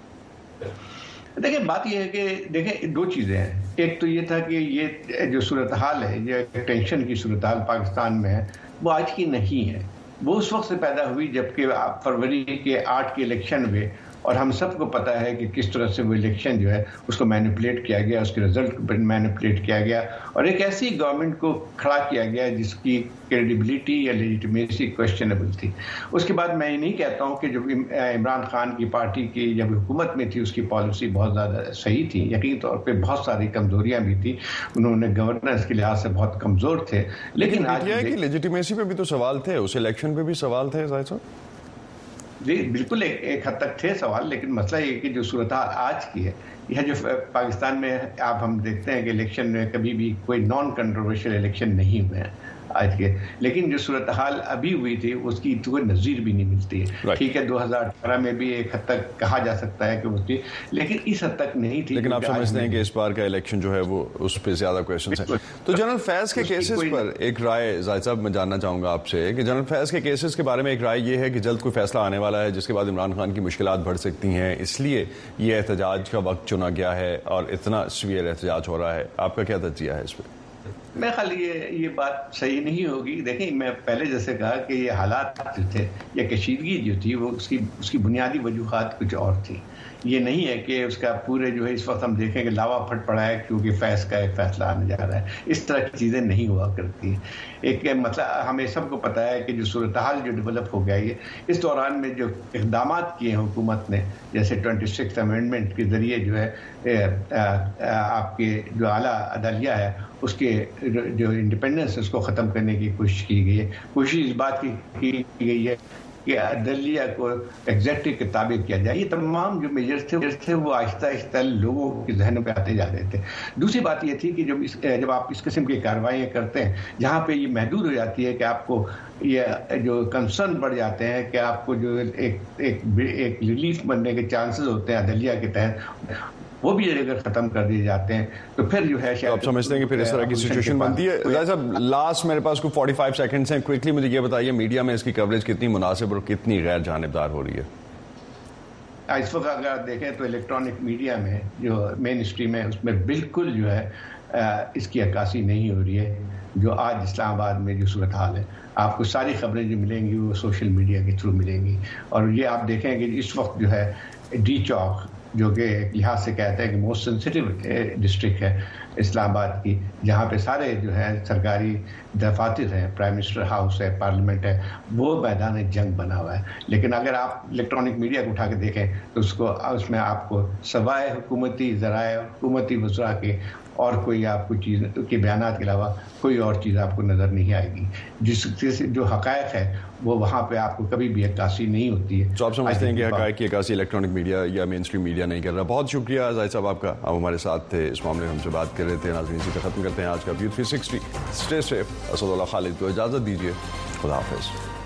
دیکھیں، بات یہ ہے کہ دیکھیں دو چیزیں ہیں. ایک تو یہ تھا کہ یہ جو صورتحال ہے، یہ ٹینشن کی صورتحال پاکستان میں ہے، وہ آج کی نہیں ہے. وہ اس وقت سے پیدا ہوئی جبکہ فروری کے آٹھ کے الیکشن ہوئے، اور ہم سب کو پتہ ہے کہ کس طرح سے وہ الیکشن جو ہے اس کو مینیپولیٹ کیا گیا، اس کے رزلٹ کو مینیپولیٹ کیا گیا، اور ایک ایسی گورنمنٹ کو کھڑا کیا گیا جس کی کریڈیبلٹی یا لیجیٹمیسی کویسچنیبل تھی. اس کے بعد میں یہ نہیں کہتا ہوں کہ جو عمران خان کی پارٹی کی جب حکومت میں تھی اس کی پالیسی بہت زیادہ صحیح تھی، یقینی طور پہ بہت ساری کمزوریاں بھی تھی، انہوں نے گورننس کے لحاظ سے بہت کمزور تھے. لیکن آج کی لیجیٹمیسی پہ بھی تو سوال تھے، اس الیکشن پہ بھی سوال تھے ظاہر صاحب. جی بالکل، ایک ایک حد تک تھے سوال، لیکن مسئلہ یہ کہ جو صورتحال آج کی ہے، یہ جو پاکستان میں آپ ہم دیکھتے ہیں کہ الیکشن میں کبھی بھی کوئی نان کنٹروورشل الیکشن نہیں ہوئے ہیں آج کے، لیکن جو صورتحال ابھی ہوئی تھی اس کی کوئی نظیر بھی نہیں ملتی ہے. ٹھیک ہے، دو ہزار اٹھارہ میں بھی ایک حد تک کہا جا سکتا ہے کہ وہ تھی، لیکن اس حد تک نہیں تھی. لیکن آپ سمجھتے ہیں کہ اس بار کا الیکشن جو ہے وہ اس پہ زیادہ کویشچنز ہیں. تو جنرل فیض کے کیسز پر ایک رائے زاہد صاحب میں جاننا چاہوں گا آپ سے کہ جنرل فیض کے کیسز کے بارے میں ایک رائے یہ ہے کہ جلد کوئی فیصلہ آنے والا ہے جس کے بعد عمران خان کی مشکلات بڑھ سکتی ہیں، اس لیے یہ احتجاج کا وقت چنا گیا ہے اور اتنا سویئر احتجاج ہو رہا ہے. آپ کا کیا تجزیہ ہے اس پہ؟ میں خیال یہ یہ بات صحیح نہیں ہوگی. دیکھیں، میں پہلے جیسے کہا کہ یہ حالات جو تھے یا کشیدگی جو تھی وہ اس کی اس کی بنیادی وجوہات کچھ اور تھی. یہ نہیں ہے کہ اس کا پورے جو ہے اس وقت ہم دیکھیں کہ لاوا پھٹ پڑا ہے کیونکہ فیض کا ایک فیصلہ آنے جا رہا ہے. اس طرح کی چیزیں نہیں ہوا کرتی ہیں. ایک مطلب ہمیں سب کو پتہ ہے کہ جو صورتحال جو ڈیولپ ہو گیا ہے اس دوران میں جو اقدامات کیے ہیں حکومت نے، جیسے ٹوئنٹی سکس امینڈمنٹ کے ذریعے جو ہے آپ کے جو اعلیٰ عدلیہ ہے اس کے جو انڈیپینڈنس اس کو ختم کرنے کی کوشش کی گئی ہے. کوشش اس بات کی کی گئی ہے کہ عدلیہ کو ایگزیکٹو کے تابع کیا جائے. یہ تمام جو میجرز تھے تھے وہ آہستہ آہستہ لوگوں کے ذہنوں پہ آتے جا رہے تھے. دوسری بات یہ تھی کہ جب اس جب آپ اس قسم کی کارروائیاں کرتے ہیں جہاں پہ یہ محدود ہو جاتی ہے کہ آپ کو یہ جو کنسرن بڑھ جاتے ہیں کہ آپ کو جو ایک ایک ایک ریلیف بننے کے چانسز ہوتے ہیں عدلیہ کے تحت، وہ بھی اگر ختم کر دیے جاتے ہیں تو پھر جو ہے آپ سمجھتے ہیں کہ پھر اس طرح کی سچویشن بنتی ہے. ظاہر صاحب، لاسٹ میرے پاس کوئی فورٹی فائیو سیکنڈز ہیں، کوئکلی مجھے یہ بتائیے میڈیا میں اس کی کوریج کتنی مناسب اور کتنی غیر جانبدار ہو رہی ہے؟ اس وقت اگر آپ دیکھیں تو الیکٹرانک میڈیا میں جو مین اسٹریم ہے اس میں بالکل جو ہے اس کی عکاسی نہیں ہو رہی ہے. جو آج اسلام آباد میں جو صورتحال ہے، آپ کو ساری خبریں جو ملیں گی وہ سوشل میڈیا کے تھرو ملیں گی. اور یہ آپ دیکھیں کہ اس وقت جو ہے ڈی چوک جو کہ ایک لحاظ سے کہتے ہیں کہ موسٹ سینسٹیو ڈسٹرکٹ ہے اسلام آباد کی، جہاں پہ سارے جو ہے سرکاری دفاتر ہیں، پرائم منسٹر ہاؤس ہے، پارلیمنٹ ہے، وہ میدان جنگ بنا ہوا ہے. لیکن اگر آپ الیکٹرانک میڈیا کو اٹھا کے دیکھیں تو اس کو اس میں آپ کو سوائے حکومتی ذرائع، حکومتی وزراء کے اور کوئی آپ کو چیز کے بیانات کے علاوہ کوئی اور چیز آپ کو نظر نہیں آئے گی. جس جو حقائق ہے وہ وہاں پہ آپ کو کبھی بھی عکاسی نہیں ہوتی ہے. تو آپ سمجھتے ہیں کہ حقائق کی عکاسی الیکٹرانک میڈیا یا مین اسٹریم میڈیا نہیں کر رہا. بہت شکریہ زاہد صاحب آپ کا، آپ ہمارے ساتھ تھے، اس معاملے میں ہم سے بات کر رہے تھے. ناظرین، اسی پہ ختم کرتے ہیں آج کا ویو تھری سکسٹی. اسٹے سیف. اسد اللہ خالد کو اجازت دیجیے. خدا حافظ.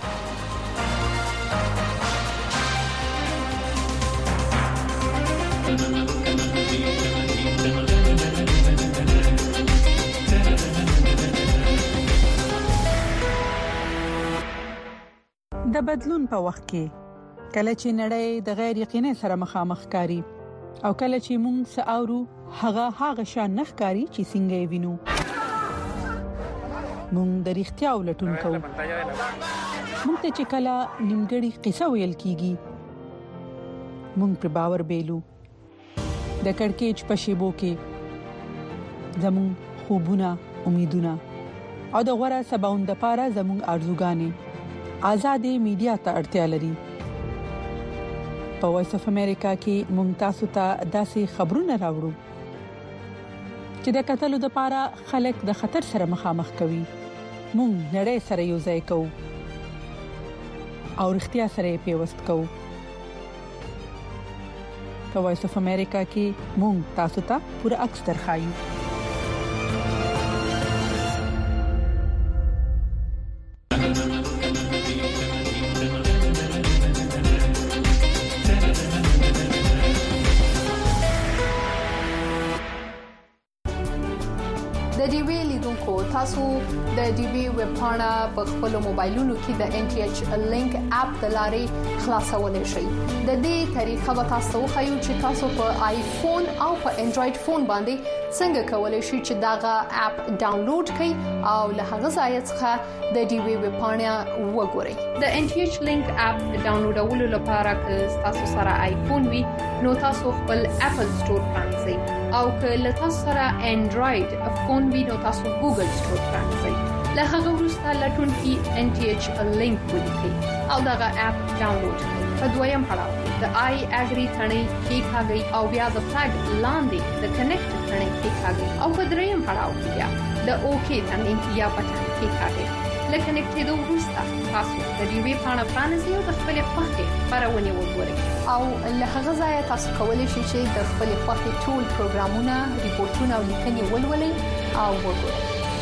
د بدلون په وخت کې کله چې نړۍ د غیر یقیني سره مخامخ کاری او کله چې موږ ساورو هغه هغه شان نخکاری چې څنګه یې وینو، موږ د اړتیا ولټون کوو. موږ ته چې کله نیمګړی قصه ویل کیږي موږ پر باور بیلو. د کڑکېچ په شیبو کې زمون خوبونه امیدونه او د غوړه سباوند لپاره زمون ارزوګانې آزادې میډیا ته اړتیا لري. په وایس اف امریکا کې مونږ تاسو ته داسې خبرونه راوړو چې د قتلو لپاره خلک د خطر سره مخامخ کوي. مونږ نړۍ سره یو ځای کوو او اړتیا سره پیوست کوو. په وایس اف امریکا کې مونږ تاسو ته پوره عکس درخایو. د ډي وی لیدونکو تاسو د ډي وی ویب پاڼه په خپل موبایلونو کې د ان ټي ایچ لینک اپ د لارې خلاصولای شئ. د دې طریقه به تاسو خو چې تاسو په آیفون او په انډراید فون باندې څنګه کولای شئ چې داغه اپ ډاونلوډ کړئ او له هغه ځای څخه د ډي وی ویب پاڼه وګورئ. د ان ټي ایچ لینک اپ ډاونلوډولو لپاره که تاسو سره آیفون وي نو تاسو خپل اپل سٹور پرانځئ او که له تاسو سره انډراید فون وي نو تاسو ګوګل سٹور پرانځئ. له هغه وروسته لټون کې ان ټي ایچ لینک ولیکئ او داغه اپ ډاونلوډ کړئ. په دویم پړاو د آی اګری ثنې کې ښاګي او بیا د فلګ لاندې د کنیکټ ثنې کې ښاګي او په دریم پړاو کې بیا د اوکی ثنې یا بټن کې ښاګي. لکه نکټېدو وروسته تاسو د ډي وی پاڼه پرانیزئ او د خپل خوښې خبرونه وګورئ او له هغه ځایه تاسو کولی شئ چې د خپل خوښې ټول پروګرامونه، ریپورتونه او لیکنې ولولئ او وګورئ.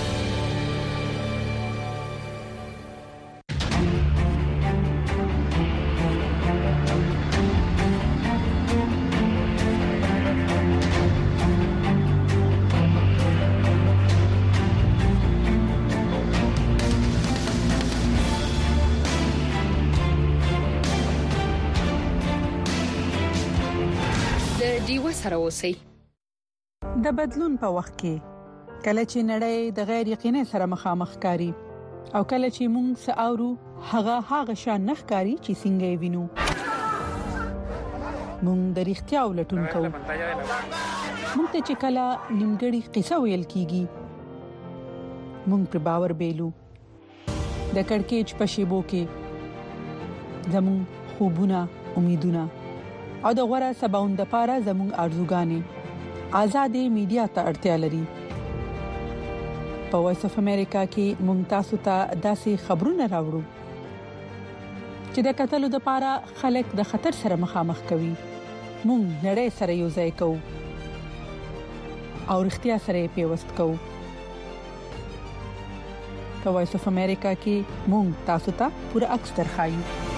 سره اوسئ. د بدلون په وخت کې کله چې نړۍ د غیر یقیني سره مخامخ کاری او کله چې موږ ساورو هغه هغه شان نخکاری چې څنګه وینو موږ د اړتیا ولټون کوو. موږ ته چې کله نیمګړی قصه ویل کیږي موږ پر باور بیلو. د کڑکېچ په شیبو کې زموږ خوبونه امیدونه او د غوړه سباوند لپاره زموږ ارزوګانې آزادې میډیا ته اړتیا لري. په وایس اف امریکا کې مونږ تاسو ته داسې خبرونه راوړو چې د قتلو لپاره خلک د خطر سره مخامخ کوي. مونږ نړۍ سره یو ځای کوو او اړتیا سره پیوست کوو. په وایس اف امریکا کې مونږ تاسو ته پوره عکس درخایو.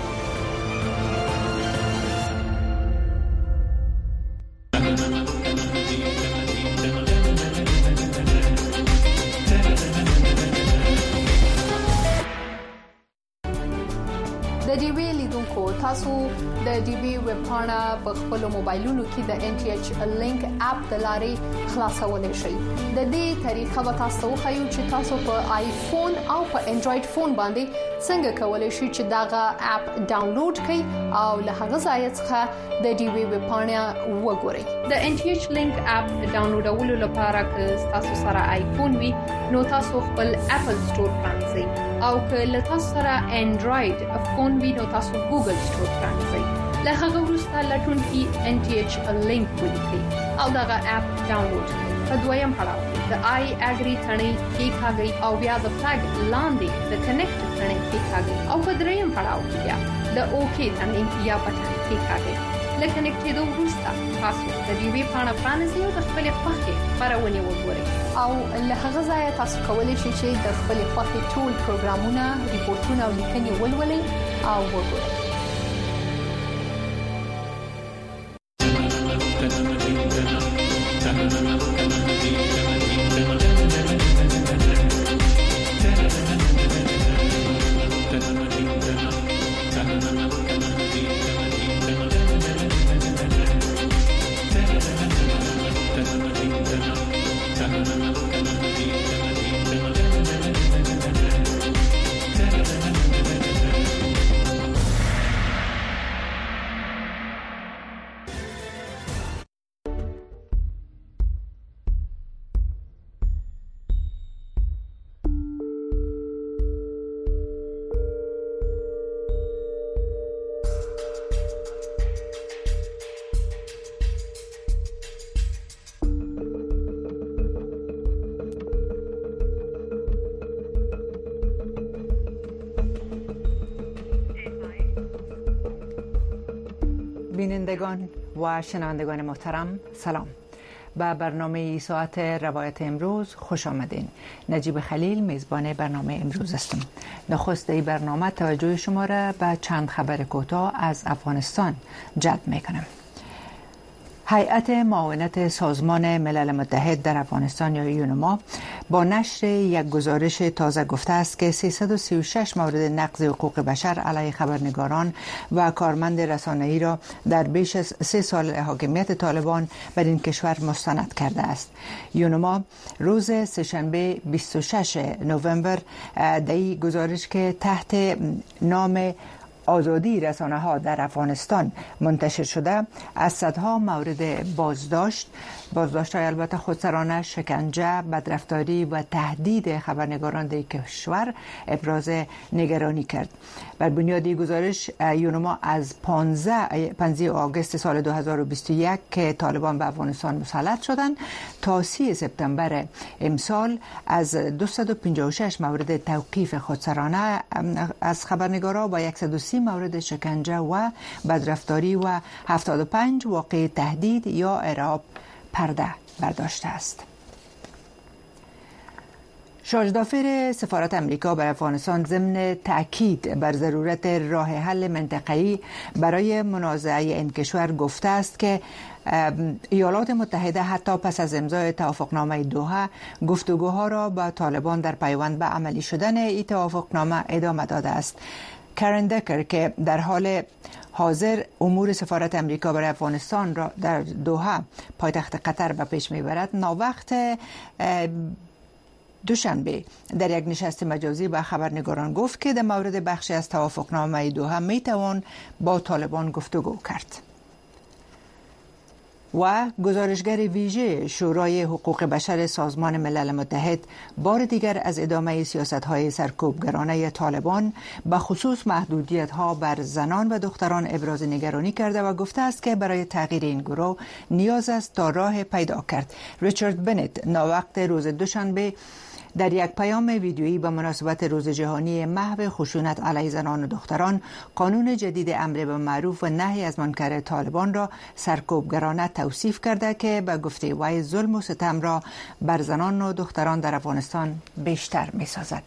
تاسو د ډي وی ویب پاڼه په خپل موبایلونو کې د ان ټي ایچ لینک اپ د لارې خلاصولای شئ. د دې طریقه به تاسو خو چې تاسو په آیفون او په انډراید فون باندې څنګه کولای شئ چې داغه اپ ډاونلوډ کړئ او له هغه ځای څخه د ډي وی ویب پاڼه وګورئ. د ان ټي ایچ لینک اپ ډاونلوډولو لپاره که تاسو سره آیفون وي نو تاسو خپل اپل سٹور پرانځئ او که له تاسو سره انډراید فون وي نو تاسو ګوګل سٹور پرانځئ. له هغه وروسته لټون کې ان ټي ایچ لینک ولیکئ او داغه اپ ډاونلوډ کړئ. په دویم پړاو د آی اګری ثنې کې ښاګي او بیا د فلګ لاندې د کنیکټ ثنې کې ښاګي او په دریم پړاو کې بیا د اوکی ثنې یا بټن کې ښاګي. لکه نکټېدو وروسته تاسو د ډي وی پاڼه پرانیزئ او د خپل خوښې خبرونه وګورئ او له هغه ځایه تاسو کولی شئ چې د خپل خوښې ټول پروګرامونه، ریپورتونه او لیکنې ولولئ او وګورئ. بینندگان و شنوندگان محترم سلام. به برنامه ساعت روایت امروز خوش آمدین. نجیب خلیل میزبان برنامه امروز هستم. نخست این برنامه توجه شما را به چند خبر کوتاه از افغانستان جلب میکنم. هیئت معاونت سازمان ملل متحد در افغانستان یا یونما با نشر یک گزارش تازه گفته است که سیصد و سی و شش مورد نقض حقوق بشر علیه خبرنگاران و کارمند رسانه‌ای را در بیش از سه سال حاکمیت طالبان بر این کشور مستند کرده است. یونما روز سه‌شنبه بیست و ششم نوامبر در این گزارش که تحت نام آزادی رسانه ها در افغانستان منتشر شده از صدها مورد بازداشت بازداشت های البته خودسرانه، شکنجه، بدرفتاری و تهدید خبرنگاران در کشور ابراز نگرانی کرد. بر بنیاد این گزارش یونما از پانزده آگوست سال دو هزار و بیست و یک که طالبان به افغانستان مسلط شدند تا سی سپتامبر امسال از دویست و پنجاه و شش مورد توقیف خودسرانه از خبرنگاران و صد و سی مورد شکنجه و بدرفتاری و هفتاد و پنج واقعه تهدید یا ارهاب پرده برداشته است. شاجدافر سفارت امریکا بر افغانستان ضمن تأکید بر ضرورت راه حل منطقه‌ای برای منازعه این کشور گفته است که ایالات متحده حتی پس از امضای توافقنامه دوحه گفتگوها را با طالبان در پیوند به عملی شدن این توافقنامه ادامه داده است. کرن دکر که در حال حاضر امور سفارت امریکا برای افغانستان را در دوحه پایتخت قطر به پیش میبرد، ناوقت دوشنبه در یک نشست مجازی با خبرنگاران گفت که در مورد بخشی از توافقنامه دوحه میتوان با طالبان گفتگو کرد. و گزارشگر ویژه شورای حقوق بشر سازمان ملل متحد بار دیگر از ادامه سیاست‌های سرکوبگرانه طالبان به خصوص محدودیت‌ها بر زنان و دختران ابراز نگرانی کرده و گفته است که برای تغییر این گروه نیاز است تا راه پیدا کرد. ریچارد بنت ناوقت روز دوشنبه در یک پیام ویدیویی به مناسبت روز جهانی محو خشونت علیه زنان و دختران قانون جدید امر بالمعروف و نهی از منکر طالبان را سرکوبگرانه توصیف کرده که به گفته وی ظلم و ستم را بر زنان و دختران در افغانستان بیشتر می‌سازد.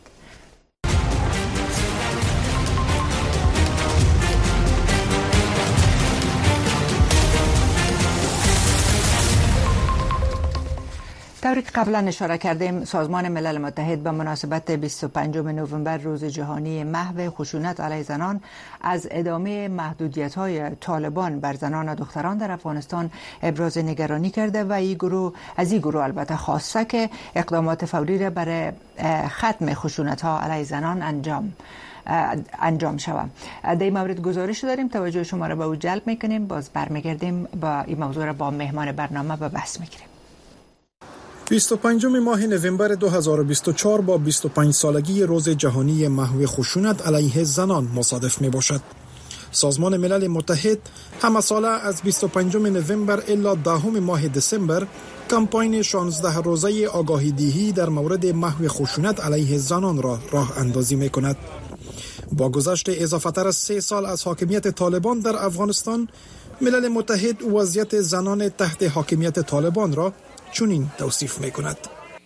طوری که قبلا اشاره کردیم، سازمان ملل متحد به مناسبت بیست و پنجم نوامبر روز جهانی محو خشونت علیه زنان از ادامه محدودیت‌های طالبان بر زنان و دختران در افغانستان ابراز نگرانی کرده و این گروه از این گروه البته خواسته که اقدامات فوری را برای ختم خشونت‌ها علیه زنان انجام انجام شود. در این مورد گزارش داریم، توجه شما را به او جلب می‌کنیم. باز برمیگردیم با این موضوع را با مهمان برنامه به بحث می‌گیریم. بیست و پنجم ماه نوامبر دو هزار و بیست و چهار با بیست و پنج سالگی روز جهانی محو خشونت علیه زنان مصادف می باشد. سازمان ملل متحد همه ساله از بیست و پنجم نوامبر الی دهم ماه دسامبر کمپاین شانزده روزه آگاهی دهی در مورد محو خشونت علیه زنان را راه اندازی می کند. با گذشت اضافه تر از سه سال از حاکمیت طالبان در افغانستان، ملل متحد وضعیت زنان تحت حاکمیت طالبان را چنین توصیف می کند.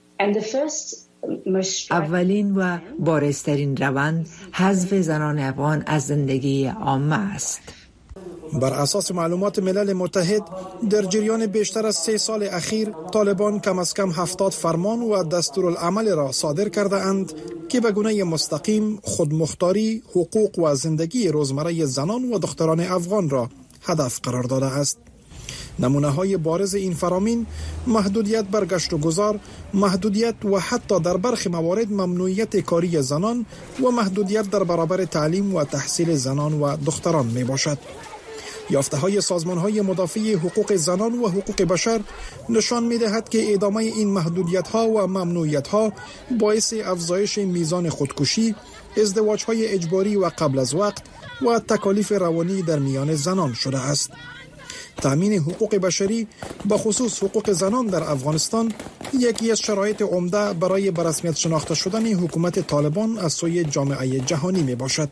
اولین و بارزترین روند حذف زنان افغان از زندگی عامه است. بر اساس معلومات ملل متحد در جریان بیشتر از سه سال اخیر طالبان کم از کم هفتاد فرمان و دستورالعمل را صادر کرده اند که به گونه مستقیم خودمختاری، حقوق و زندگی روزمره زنان و دختران افغان را هدف قرار داده است. نمونه های بارز این فرامین محدودیت بر گشت و گذار، محدودیت و حتی در برخی موارد ممنوعیت کاری زنان و محدودیت در برابر تعلیم و تحصیل زنان و دختران می باشد. یافته های سازمان های مدافع حقوق زنان و حقوق بشر نشان می دهد که ادامه این محدودیت ها و ممنوعیت ها باعث افزایش میزان خودکشی، ازدواج های اجباری و قبل از وقت و تکالیف روانی در میان زنان شده است. تأمین حقوق بشری به خصوص حقوق زنان در افغانستان یکی از شرایط عمده برای به رسمیت شناخته شدن حکومت طالبان از سوی جامعه جهانی می باشد.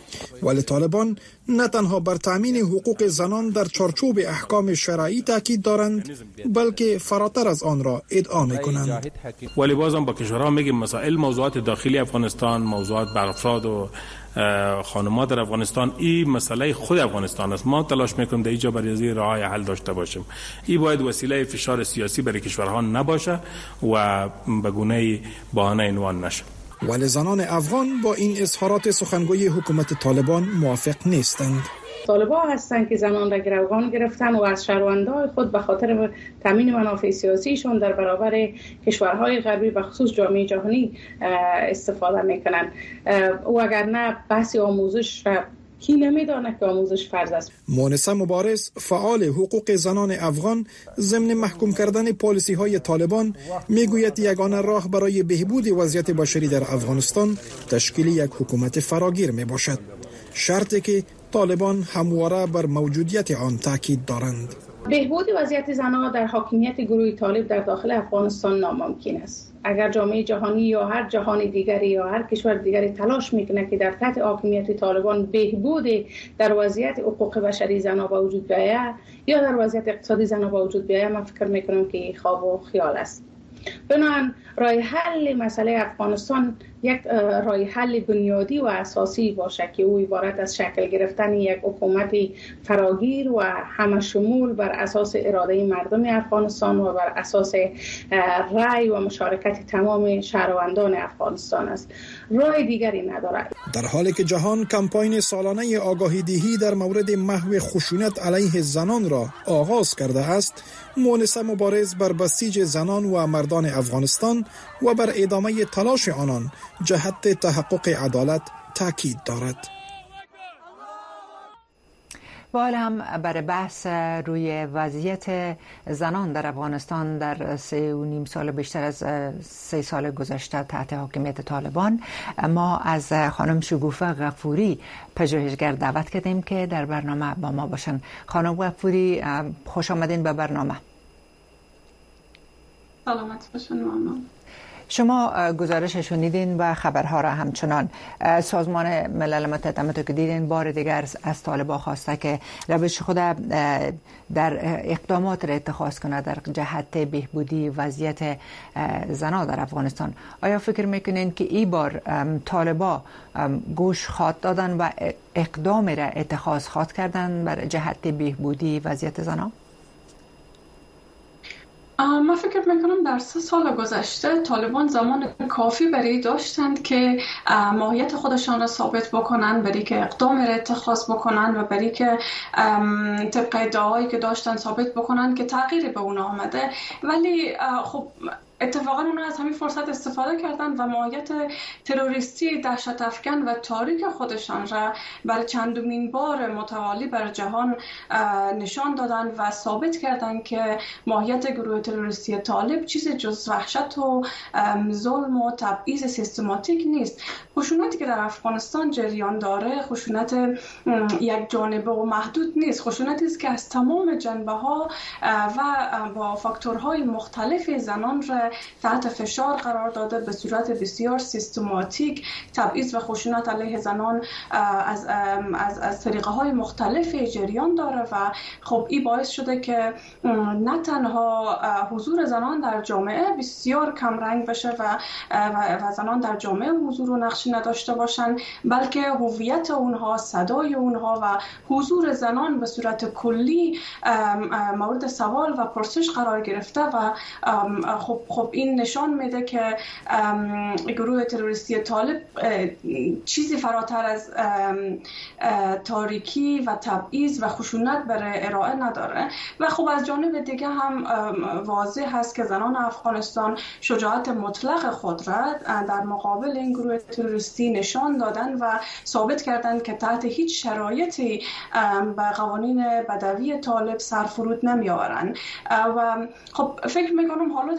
ولی طالبان نه تنها بر تأمین حقوق زنان در چارچوب احکام شرعی تاکید دارند بلکه فراتر از آن را ادعا می‌کنند. ولی بازم با کشورها میگیم مسائل موضوعات داخلی افغانستان، موضوعات بر افراد و خانمات در افغانستان، این مسئله خود افغانستان است. ما تلاش میکنیم در اینجا برای از راه حل داشته باشیم. این باید وسیله فشار سیاسی برای کشورها نباشه و به گونه بهانه عنوان نشه. ولی زنان افغان با این اظهارات سخنگوی حکومت طالبان موافق نیستند. طالبان هستند که زنان را گروگان گرفتن و از شهروندان خود به خاطر تامین منافع سیاسیشون در برابر کشورهای غربی و خصوص جامعه جهانی استفاده میکنند و اگر نه بحث آموزش را کی نمیدانه که آموزش فرض است. مونسه مبارز فعال حقوق زنان افغان ضمن محکوم کردن پالیسی های طالبان میگوید یگانه راه برای بهبود وضعیت بشری در افغانستان تشکیل یک حکومت فراگیر می باشد، شرطی که طالبان همواره بر موجودیت آن تاکید دارند. بهبود وضعیت زنان در حاکمیت گروه طالب در داخل افغانستان ناممکن است. اگر جامعه جهانی یا هر جهان دیگری یا هر کشور دیگری تلاش میکنه که در تحت حاکمیت طالبان بهبود در وضعیت حقوق بشری زنان به وجود بیاید یا در وضعیت اقتصادی زنان به وجود بیاید، من فکر میکنم که خواب و خیال است. بنابراین راه حل مسئله افغانستان یک راه حل بنیادی و اساسی باشه که او عبارت از شکل گرفتن یک حکومت فراگیر و همه شمول بر اساس اراده مردم افغانستان و بر اساس رأی و مشارکت تمام شهروندان افغانستان است. راه دیگری ندارد. در حالی که جهان کمپاین سالانه آگاهی دهی در مورد محو خشونت علیه زنان را آغاز کرده است، مونسه مبارز بر بسیج زنان و مردان افغانستان و بر ادامه تلاش آنان جهت تحقق عدالت تاکید دارد. با حال هم برای بحث روی وضعیت زنان در افغانستان در سه و نیم سال بیشتر از سه سال گذشته تحت حاکمیت طالبان، ما از خانم شگوفه غفوری پژوهشگر دعوت کردیم که در برنامه با ما باشن. خانم غفوری خوش آمدین به برنامه. سلامت باشین ممنون. شما گزارش شنیدین و خبرها را همچنان سازمان ملل متحد همونطور که دیدین بار دیگر از طالبان خواسته که روش خود در اقدامات را اتخاذ کنه در جهت بهبودی وضعیت زنان در افغانستان. آیا فکر میکنین که این بار طالبان گوش خواهد دادن و اقدام را اتخاذ خواهد کردن بر جهت بهبودی وضعیت زنان؟ من فکر میکنم در سه سال گذشته طالبان زمان کافی برای داشتند که ماهیت خودشان را ثابت بکنند، برای که اقدام را اتخاذ بکنند و برای که طبق ادعاهایی که داشتند ثابت بکنند که تغییری به اون آمده. ولی خب اتفاقا اونا از همین فرصت استفاده کردن و ماهیت تروریستی دهشت افکن و تاریک خودشان را برای چندمین بار متوالی بر جهان نشان دادن و ثابت کردن که ماهیت گروه تروریستی طالب چیز جز وحشت و ظلم و تبعیض سیستماتیک نیست. خشونتی که در افغانستان جریان داره خشونت یک جانبه و محدود نیست، خشونتی است که از تمام جنبه ها و با فاکتورهای مختلف زنان را تحت فشار قرار داده، به صورت بسیار سیستماتیک تبعیض و خشونت علیه زنان از از از طریقه های مختلف جریان داره و خب این باعث شده که نه تنها حضور زنان در جامعه بسیار کم رنگ بشه و و زنان در جامعه حضور و نقشی نداشته باشن، بلکه هویت اونها، صدای اونها و حضور زنان به صورت کلی مورد سوال و پرسش قرار گرفته و خب خب این نشان میده که گروه تروریستی طالب چیزی فراتر از تاریکی و تبعیض و خشونت برای ارائه نداره. و خب از جانب دیگه هم واضح هست که زنان افغانستان شجاعت مطلق خود را در مقابل این گروه تروریستی نشان دادن و ثابت کردن که تحت هیچ شرایطی به قوانین بدوی طالب سرفرود نمی آورن. و خب فکر میکنم حالا دیگه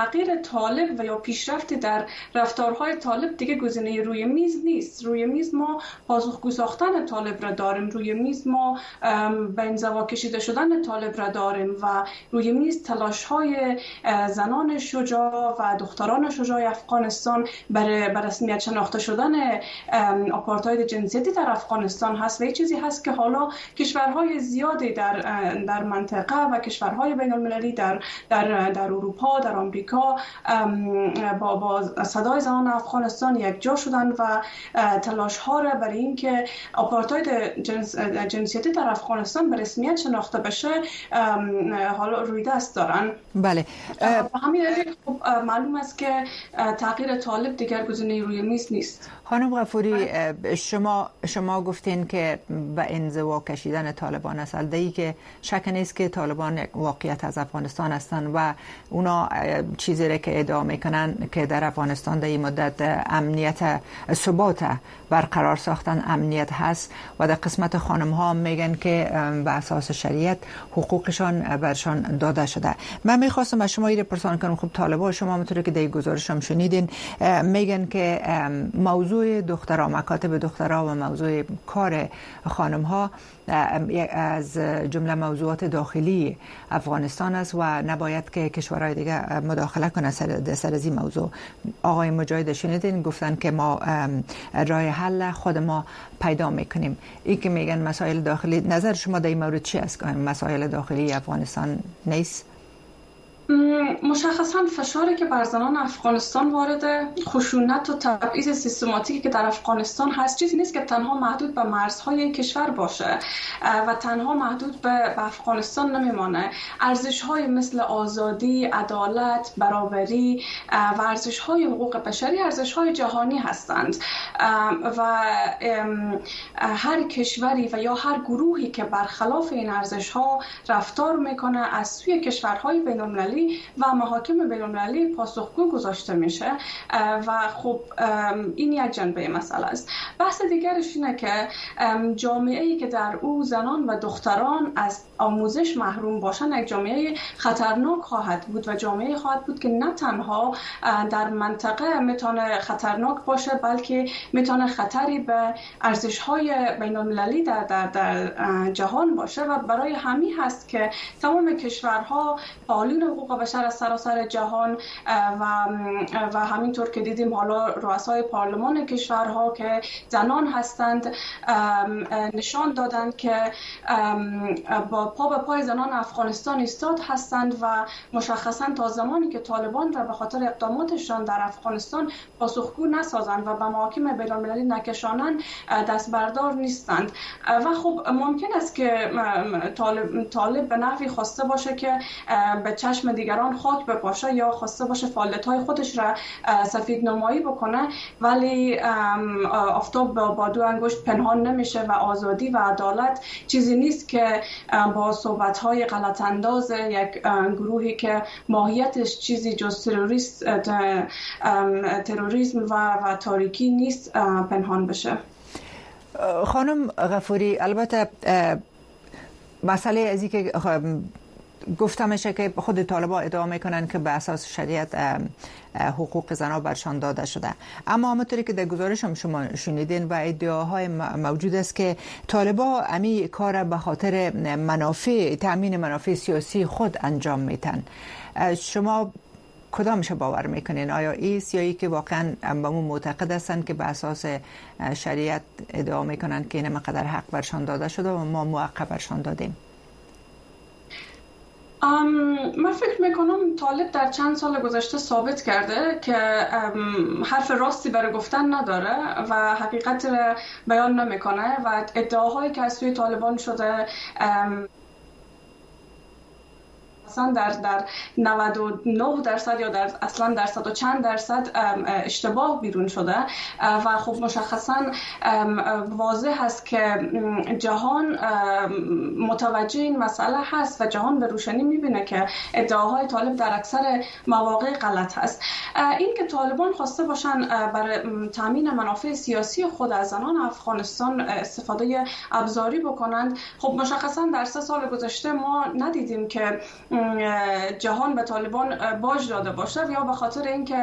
تغییر طالب و یا پیشرفت در رفتارهای طالب دیگه گزینه روی میز نیست. روی میز ما پاسخگو ساختن طالب را داریم، روی میز ما به انزوا کشیده شدن طالب را داریم و روی میز تلاش های زنان شجاع و دختران شجاع افغانستان برای به رسمیت شناخته شدن آپارتاید جنسیتی در افغانستان هست و یک چیزی هست که حالا کشورهای زیادی در در منطقه و کشورهای بین المللی در در در اروپا، در آمریکا با با صدای زنان افغانستان یک جا شدن و تلاش ها را برای اینکه آپارتاید جنس جنسیتی در افغانستان به رسمیت شناخته بشه حالا روی دست دارن. بله. همین خب معلوم است که تغییر طالب دیگر گزینه روی میز نیست. خانم غفوری، شما شما گفتین که به انزوا کشیدن طالبان است، البته که شک نیست که طالبان یک واقعیت از افغانستان هستند و اونا چیزی را که ادعا میکنن که در افغانستان در این مدت امنیت ثبات برقرار ساختن امنیت هست و در قسمت خانم ها میگن که به اساس شریعت حقوقشان برشان داده شده. من میخواستم از شما این پرسان کنم، خب طالبان شما همونطور که در گزارش هم شنیدین میگن که موضوع دخترها، مکاتب دخترها و موضوع کار خانم ها از جمله موضوعات داخلی افغانستان است و نباید که کشورهای دیگه مداخله کنه سر سر از این موضوع. آقای مجاهد شنیدین گفتن که ما راه حل خود ما پیدا میکنیم. این که میگن مسائل داخلی، نظر شما در این مورد چی است؟ مسائل داخلی افغانستان نیست؟ مشخصا فشاری که بر زنان افغانستان وارد، خشونت و تبعیض سیستماتیکی که در افغانستان هست چیزی نیست که تنها محدود به مرزهای کشور باشه و تنها محدود به افغانستان نمیمانه. ارزش‌های مثل آزادی، عدالت، برابری و ارزش‌های حقوق بشری ارزش‌های جهانی هستند و هر کشوری و یا هر گروهی که برخلاف این ارزش‌ها رفتار میکنه از سوی کشورهای بین‌المللی و محاکم بین‌المللی پاسخگو گذاشته میشه و خب این یک جنبه مسئله است. بحث دیگرش اینه که جامعه‌ای که در او زنان و دختران از آموزش محروم باشن یک جامعه خطرناک خواهد بود و جامعه خواهد بود که نه تنها در منطقه میتونه خطرناک باشه بلکه میتونه خطری به ارزش‌های بین‌المللی در در در جهان باشه و برای همین هست که تمام کشورها فعالین حقوق بشر از سراسر جهان و و همینطور که دیدیم حالا رؤسای پارلمان کشورها که زنان هستند نشان دادند که با پا به پای زنان افغانستان ایستاد هستند و مشخصا تا زمانی که طالبان را به خاطر اقداماتشان در افغانستان پاسخگو نسازند و به محاکم بین‌المللی نکشانند دست بردار نیستند و خب ممکن است که طالب, طالب به نحوی خواسته باشه که به چشم دیگران خاک بپاشه یا خواسته باشه فعالیت‌های خودش را سفید نمایی بکنه، ولی آفتاب با دو انگشت پنهان نمیشه و آزادی و عدالت چیزی نیست که با صحبت‌های غلط انداز یک گروهی که ماهیتش چیزی جز تروریست تروریسم و و تاریکی نیست پنهان بشه. خانم غفوری، البته مسئله از این که گفتم میشه که خود طالبان ادعا میکنن که به اساس شریعت حقوق زنها برشان داده شده، اما همونطوری که در گزارش هم شما شنیدین و ادعاهای موجود است که طالبان امی کار به خاطر منافع تامین منافع سیاسی خود انجام میتن. شما کدامش باور میکنین؟ آیا ایست یا ای که واقعا به اون معتقد هستن که به اساس شریعت ادعا میکنن که این مقدر حق برشان داده شده و ما موقع برشان دادیم؟ من فکر میکنم طالب در چند سال گذشته ثابت کرده که حرف راستی برای گفتن نداره و حقیقت را بیان نمیکنه و ادعاهایی که از سوی طالبان شده اصلا در در نود و نه درصد یا در اصلا در صد و چند درصد اشتباه بیرون شده و خب مشخصا واضح هست که جهان متوجه این مسئله هست و جهان به روشنی میبینه که ادعاهای طالب در اکثر مواقع غلط هست. این که طالبان خواسته باشن برای تامین منافع سیاسی خود از زنان افغانستان استفاده ابزاری بکنند، خب مشخصا در سه سال گذشته ما ندیدیم که جهان به طالبان باج داده باشه یا به خاطر اینکه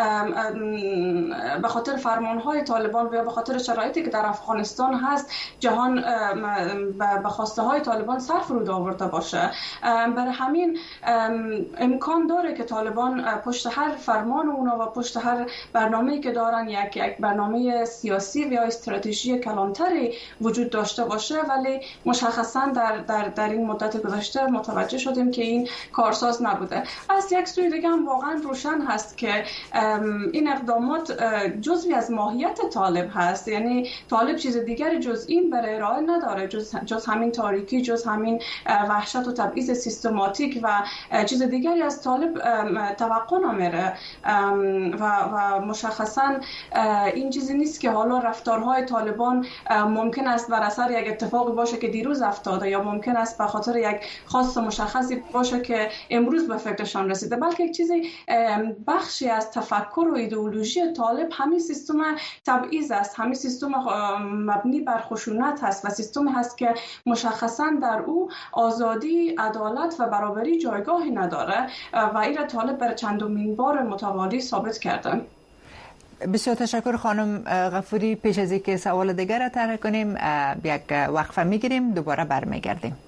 به خاطر فرمانهای طالبان یا به خاطر شرایطی که در افغانستان هست جهان به خواسته های طالبان سر فرود آورده باشه. برای همین امکان داره که طالبان پشت هر فرمان اونا و پشت هر برنامه‌ای که دارن یک یک برنامه سیاسی و یا استراتژی کلانتری وجود داشته باشه، ولی مشخصا در در در این مدت گذشته متوجه شدیم که این کارساز نبوده. از یک سوی دیگه هم واقعا روشن هست که این اقدامات جزوی از ماهیت طالب هست، یعنی طالب چیز دیگری جز این برای ارائه نداره، جز جز همین تاریکی، جز همین وحشت و تبعیض سیستماتیک و چیز دیگری از طالب توقع نمیره و و مشخصا این چیزی نیست که حالا رفتارهای طالبان ممکن است بر اثر یک اتفاقی باشه که دیروز افتاده یا ممکن است به خاطر یک خواست مشخصی باشه که امروز به فکرشان رسیده، بلکه یک چیزی بخشی از تفکر و ایدئولوژی طالب همین سیستم تبعیض است، همین سیستم مبنی بر خشونت هست و سیستمی هست که مشخصا در او آزادی، عدالت و برابری جایگاهی نداره و این را طالب بر چندمین بار متوالی ثابت کرده. بسیار تشکر خانم غفوری. پیش از اینکه سوال دیگر را طرح کنیم یک وقفه میگیریم، دوباره برمیگردیم.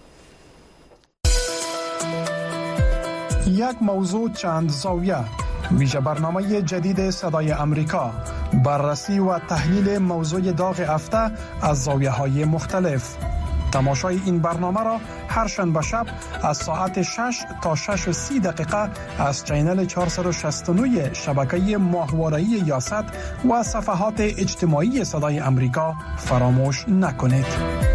یک موضوع چند زاویه، ویژه برنامه جدید صدای امریکا، بررسی و تحلیل موضوع داغ هفته از زاویه های مختلف. تماشای این برنامه را هر شنبه شب از ساعت شش تا شش و سی دقیقه از چینل چهارصد و شصت و نه شبکه ماهواره‌ای یاست و صفحات اجتماعی صدای امریکا فراموش نکنید.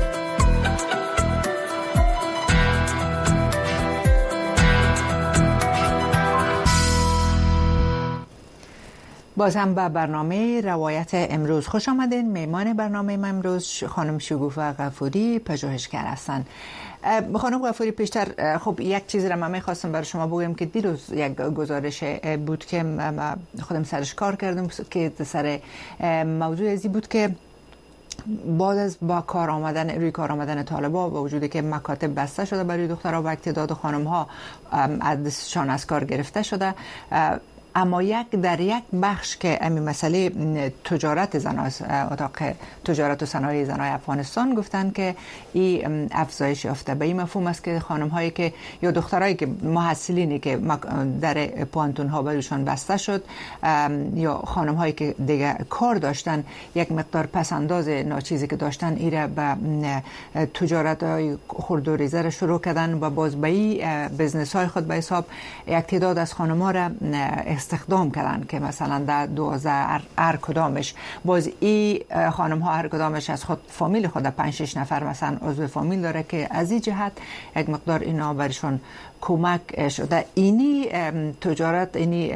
باز هم به برنامه روایت امروز خوش آمدین. میمان برنامه ما امروز خانم شگوفه غفوری پژوهشگر هستند. خانم غفوری، پیشتر خب یک چیزی را من می‌خواستم برای شما بگم که دیروز یک گزارش بود که خودم سرش کار کردم که سر موضوع ازی بود که بعد از با کار آمدن روی کار آمدن طالبان با وجودی که مکاتب بسته شده برای دخترها و تعداد خانم‌ها ازشان از کار گرفته شده، اما یک در یک بخش که امی مسئله تجارت زنان، اتاق تجارت و صنایع زنان افغانستان گفتن که این افزایش یافته. به این مفهوم است که خانم هایی که یا دخترایی که محصلینی که در پانتون ها برایشان بسته شد یا خانم هایی که دیگه کار داشتن یک مقدار پسنداز ناچیزی که داشتن ایره به تجارت های خرد و ریزه را شروع کردن و باز به این بزنس های خود به حساب یک تعداد از خانم ها را استخدام کردن که مثلا در دوازده هر کدامش باز ای خانم ها هر کدامش از خود فامیل خود پنج شش نفر مثلا عضو فامیل داره که از این جهت یک مقدار اینا برشون کمک شده. اینی تجارت اینی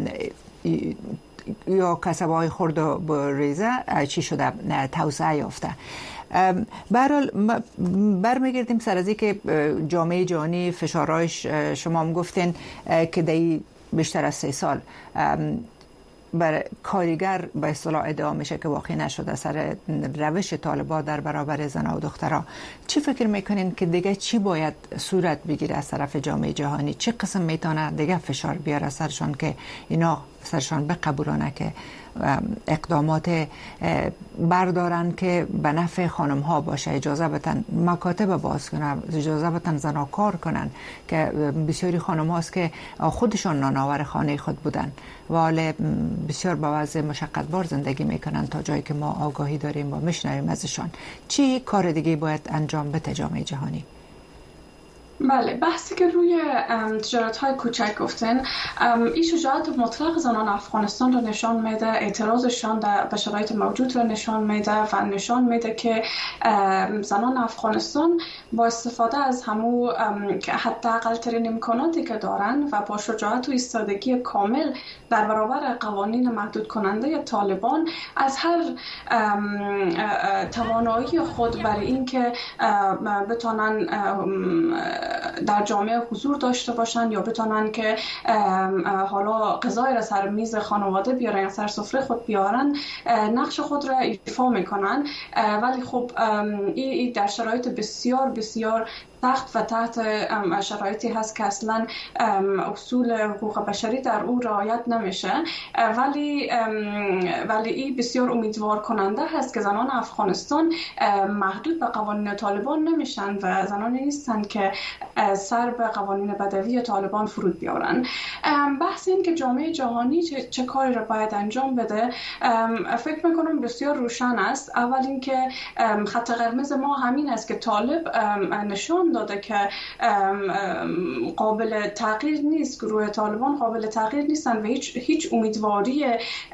یا کسب های خرد و ریزه چی شده توسعه یافته. برحال برمیگردیم سر از این که جامعه جهانی فشارهایش شما هم گفتین که دی بیشتر از سه سال بر کارگر به اصطلاح ادعا میشه که واقعی نشده سر روش طالبان در برابر زنها و دخترها. چی فکر میکنین که دیگه چی باید صورت بگیره از طرف جامعه جهانی؟ چه قسم میتونه دیگه فشار بیاره سرشان که اینا سرشان بقبولانه که اقدامات بردارن که به نفع خانم ها باشه، اجازه بتن مکاتب باز کنن، اجازه بتن زنا کار کنن که بسیاری خانم هاست که خودشان نانآور خانه خود بودن و حالا بسیار با وضع مشقت بار زندگی میکنن تا جایی که ما آگاهی داریم و میشنویم ازشان. چی کار دیگه باید انجام بده جامعه جهانی؟ بله، بحثی که روی تجارت های کوچک گفتن، این شجاعت مطلق زنان افغانستان را نشان میده، اعتراضشان به شرایط موجود را نشان میده و نشان میده که زنان افغانستان با استفاده از همو حداقل ترین امکاناتی که دارن و با شجاعت و ایستادگی کامل در برابر قوانین محدود کننده طالبان از هر توانایی خود برای اینکه بتونن در جامعه حضور داشته باشن یا بتونن که حالا غذای را سر میز خانواده بیارن، سر سفره خود بیارن، نقش خود را ایفا میکنن. ولی خب این در شرایط بسیار بسیار سخت و تحت شرایطی هست که اصلا اصول حقوق بشری در او رعایت نمیشه. ولی ولی این بسیار امیدوار کننده هست که زنان افغانستان محدود به قوانین طالبان نمیشن و زنانی نیستند که سر به قوانین بدوی طالبان فرود بیارن. بحث این که جامعه جهانی چه, چه کاری را باید انجام بده فکر میکنم بسیار روشن است. اول اینکه خط قرمز ما همین است که طالب نشان داده که قابل تغییر نیست، گروه طالبان قابل تغییر نیستن و هیچ هیچ امیدواری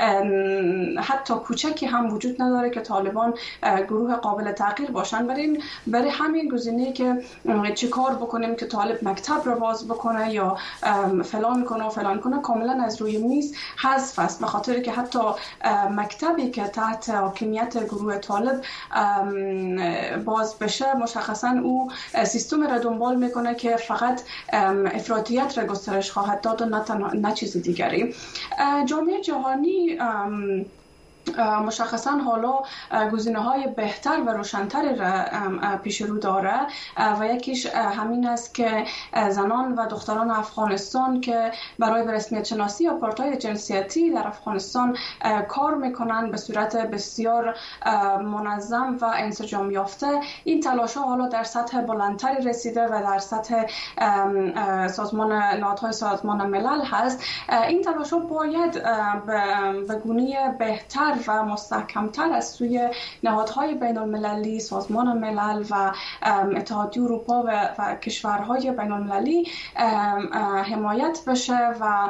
حتی کوچکی هم وجود نداره که طالبان گروه قابل تغییر باشن. برای برای همین گزینه که چه کار بکنیم که طالب مکتب رو باز بکنه یا فلان کنه و فلان کنه کاملا از روی میز حذف است، به خاطر که حتی مکتبی که تحت حاکمیت گروه طالب باز بشه مشخصا او سیستم را دنبال میکنه که فقط افراطیت را گسترش خواهد داد و نه, نه چیز دیگری. جامعه جهانی مشخصا حالا گزینه‌های بهتر و روشن‌تری را پیش رو داره و یکیش همین است که زنان و دختران افغانستان که برای رسمیت شناسی آپارتاید جنسیتی در افغانستان کار میکنن به صورت بسیار منظم و انسجام یافته، این تلاش‌ها حالا در سطح بلندتری رسیده و در سطح سازمان نهادهای سازمان ملل هست. این تلاش‌ها باید به گونه بهتر و مستحکمتر از سوی نهادهای بین المللی، سازمان ملل و اتحادیه اروپا و, و کشورهای بین المللی حمایت بشه و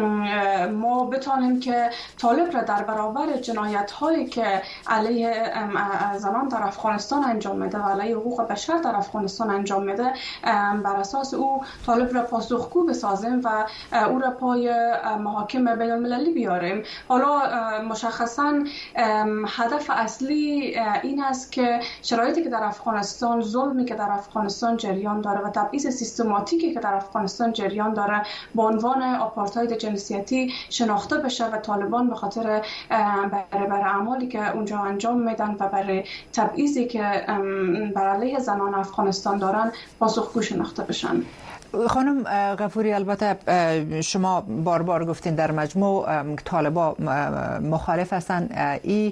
ما بتانیم که طالب را در برابر جنایت هایی که علیه زنان در افغانستان انجام میده و علیه حقوق بشر در افغانستان انجام میده بر اساس او طالب را پاسخگو بسازیم و او را پای محاکم بین المللی بیاریم. حالا مشخصاً هدف اصلی این است که شرایطی که در افغانستان، ظلمی که در افغانستان جریان داره و تبعیض سیستماتیکی که در افغانستان جریان داره به عنوان آپارتاید جنسیتی شناخته بشه و طالبان به خاطر برای بر اعمالی که اونجا انجام میدن و برای تبعیضی که بر علیه زنان افغانستان دارن پاسخگو شناخته بشن. خانم غفوری، البته شما بار بار گفتین در مجموع طالبا مخالف هستن. ای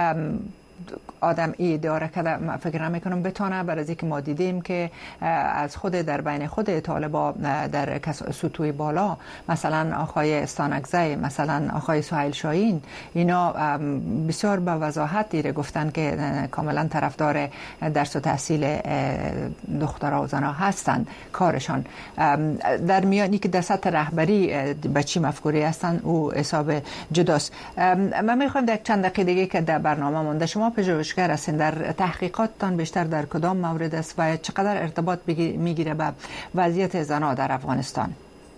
آدم ای اداره کرده فکر نمیکنم بتونه، برای اینکه ما دیدیم که از خود در بین خود طالبا در سطوح بالا مثلا آقای استانکزی، مثلا آقای سهیل شاهین، اینا بسیار به وضاحت دیره گفتن که کاملا طرفدار درس و تحصیل دخترها و زنها هستند. کارشان در میانی که در سطح رهبری به چی مفکوری هستن او حساب جداست. من میخوام در چند دقیقه دیگه که در برنامه مونده شما پژوهشگر هستین، در تحقیقاتتان بیشتر در کدام مورد است و چقدر ارتباط میگیره به وضعیت زنها در افغانستان؟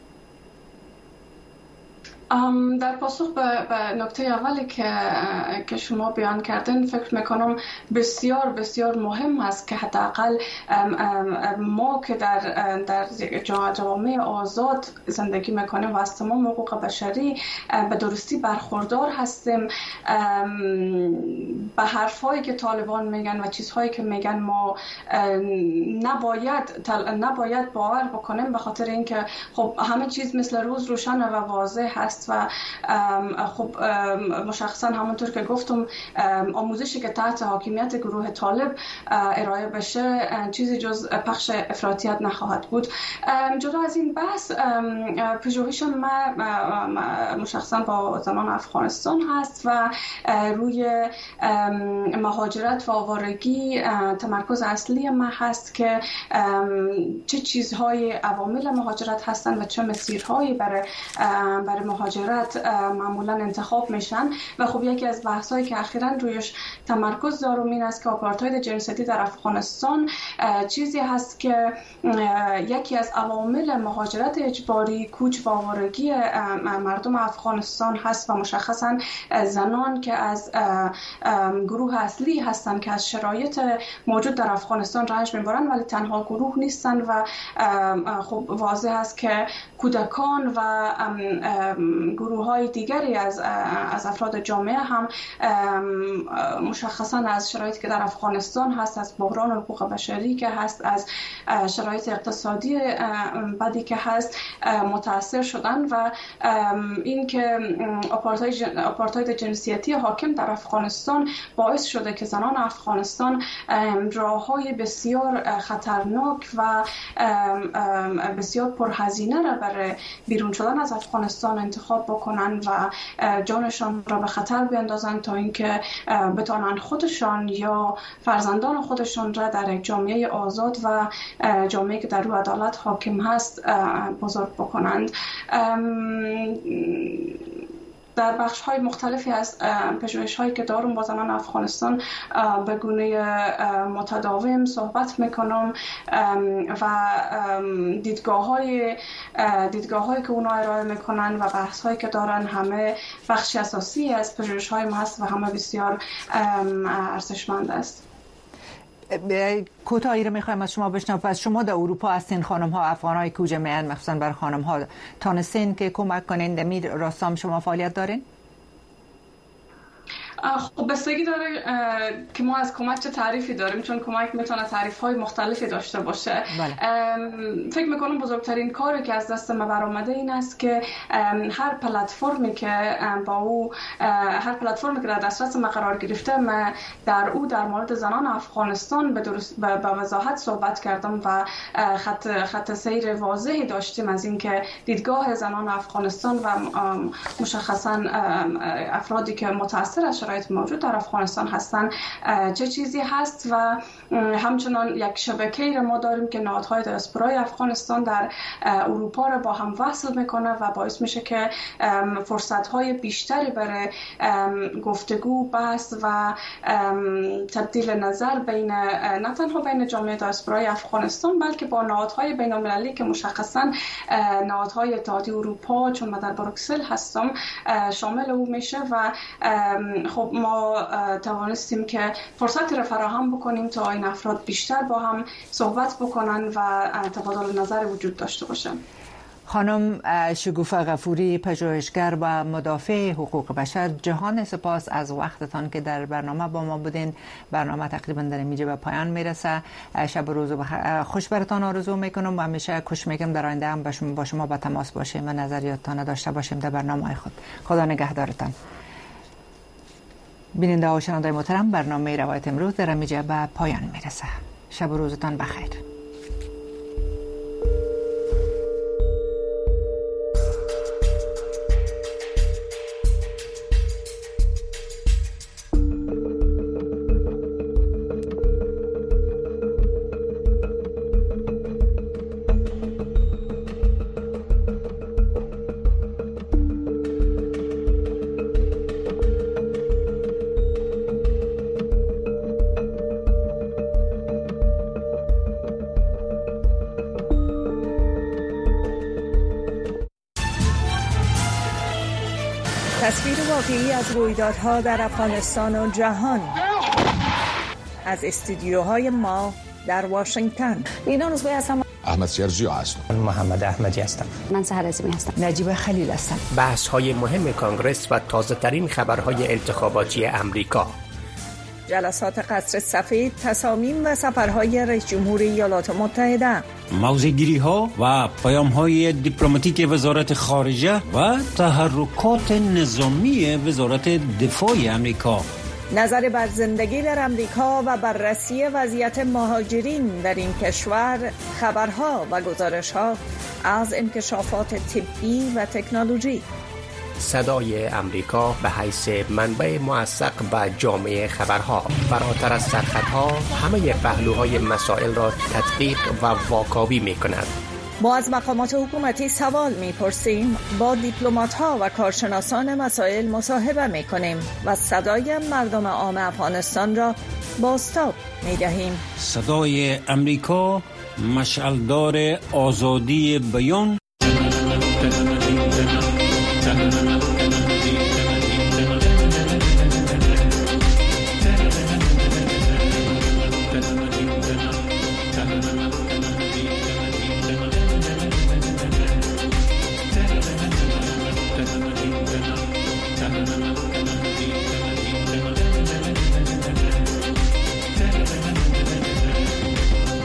در پاسخ به, به نکته اولی که که شما بیان کردین فکر میکنم بسیار بسیار مهم است که حداقل ما که در در جوامع آزاد زندگی میکنیم و از تمام حقوق بشری به درستی برخوردار هستیم، به حرفایی که طالبان میگن و چیزهایی که میگن ما نباید نباید باور بکنیم، به خاطر اینکه خب همه چیز مثل روز روشن و واضح هست و خب مشخصا همونطور که گفتم آموزشی که تحت حاکمیت گروه طالب ارائه بشه چیزی جز پخش افراطیت نخواهد بود. جدا از این بحث پژوهشم ما مشخصا با زنان افغانستان هست و روی مهاجرت و آوارگی تمرکز اصلی ما هست که چه چیزهای عوامل مهاجرت هستند و چه مسیرهایی برای برای مهاجرت معمولا انتخاب میشن و خب یکی از بحث‌هایی که اخیراً رویش تمرکز دارم این است که آپارتاید جنسیتی در افغانستان چیزی هست که یکی از عوامل مهاجرت اجباری، کوچ و آوارگی مردم افغانستان هست و مشخصاً زنان که از گروه اصلی هستند که از شرایط موجود در افغانستان رنج میبرند، ولی تنها گروه نیستند و خب واضح است که کودکان و گروه های دیگری از از افراد جامعه هم مشخصا از شرایطی که در افغانستان هست، از بحران حقوق بشری که هست، از شرایط اقتصادی بدی که هست متاثر شدن و این که آپارتاید جنسیتی حاکم در افغانستان باعث شده که زنان افغانستان راههای بسیار خطرناک و بسیار پرهزینه را برای بیرون شدن از افغانستان انتخاب بکنن و جانشان را به خطر بیندازن تا اینکه بتوانند خودشان یا فرزندان خودشان را در یک جامعه آزاد و جامعه که در روی عدالت حاکم هست بزرگ بکنند. در بخش های مختلفی از پژوهش هایی که دارم با زنان افغانستان به گونه متداوم صحبت میکنم و دیدگاه های دیدگاه هایی که اونا ارائه میکنن و بحث هایی که دارن همه بخش اساسی از پژوهش های ما هست و همه بسیار ارزشمند است. کوتاهی رو میخوایم از شما بشنویم. پس شما در اروپا هستین، خانم ها افغان های کوچه میان مخصوصا بر خانم ها تانستین که کمک کنین دمیر راستام شما فعالیت دارین؟ خب بستگی داره که ما از کمک چه تعریفی داریم، چون کمک میتونه تعریف های مختلفی داشته باشه. بله. فکر میکنم بزرگترین کاری که از دست ما برآمده این است که هر پلتفرمی که با او هر پلتفرمی که در دسترس ما قرار گرفته، ما در او در مورد زنان افغانستان به درست به وضاحت صحبت کردم و خط خط سیر واضحی داشتیم از اینکه دیدگاه زنان افغانستان و مشخصا افرادی که متأثر از شرایط موجود در افغانستان هستند چه چیزی هست و همچنان یک شبکه‌ای را ما داریم که نهادهای دیاسپورای افغانستان در اروپا را با هم وصل میکنه و باعث میشه که فرصت‌های بیشتری برای گفتگو، بحث و تبدیل نظر بین نه تنها بین جامعه دیاسپورای افغانستان بلکه با نهادهای بین‌المللی که مشخصاً نهادهای اتحادیه اروپا، چون من در بروکسل هستم، شامل او میشه و خب ما توانستیم که فرصتی را فراهم بکنیم تا این افراد بیشتر با هم صحبت بکنن و تبادل نظر وجود داشته باشه. خانم شگوفه غفوری، پژوهشگر و مدافع حقوق بشر، جهان سپاس از وقتتان که در برنامه با ما بودین. برنامه تقریبا در اینجا به پایان میرسه. شب و روز خوش براتان آرزو میکنم و همیشه کوشش میکنم در آینده هم با شما به تماس باشیم و نظریاتتان داشته باشیم در برنامه خود. خدا نگهدارتان. بیننده و شنونده محترم، برنامه روایت امروز در اینجا به پایان میرسه. شب و روزتان بخیر. تصویر واقعی از رویدادها در افغانستان و جهان از استودیوهای ما در واشنگتن. اینا روزبه هستم. احمد سیرجی هستم. محمد احمدی هستم. من سحر عظیمی هستم. نجیب خلیل هستم. بحث های مهم کانگرس و تازه ترین خبرهای انتخاباتی امریکا. جلسات قصر سفید، تصامیم و سفرهای رئیس جمهور ایالات متحده. موضع‌گیری ها و پیام های دیپلماتیک وزارت خارجه و تحرکات نظامی وزارت دفاع امریکا. نظر بر زندگی در امریکا و بررسی وضعیت مهاجرین در این کشور، خبرها و گزارش‌ها از انکشافات طبی و تکنولوژی. صدای امریکا به حیث منبع موثق به جامعه خبرها، فراتر از سرخطها همه پهلوهای مسائل را تدقیق و واکاوی می کند. ما از مقامات حکومتی سوال می‌پرسیم، با دیپلمات‌ها و کارشناسان مسائل مصاحبه می‌کنیم و صدای مردم عام افغانستان را بازتاب می‌دهیم. صدای امریکا، مشعلدار آزادی بیان.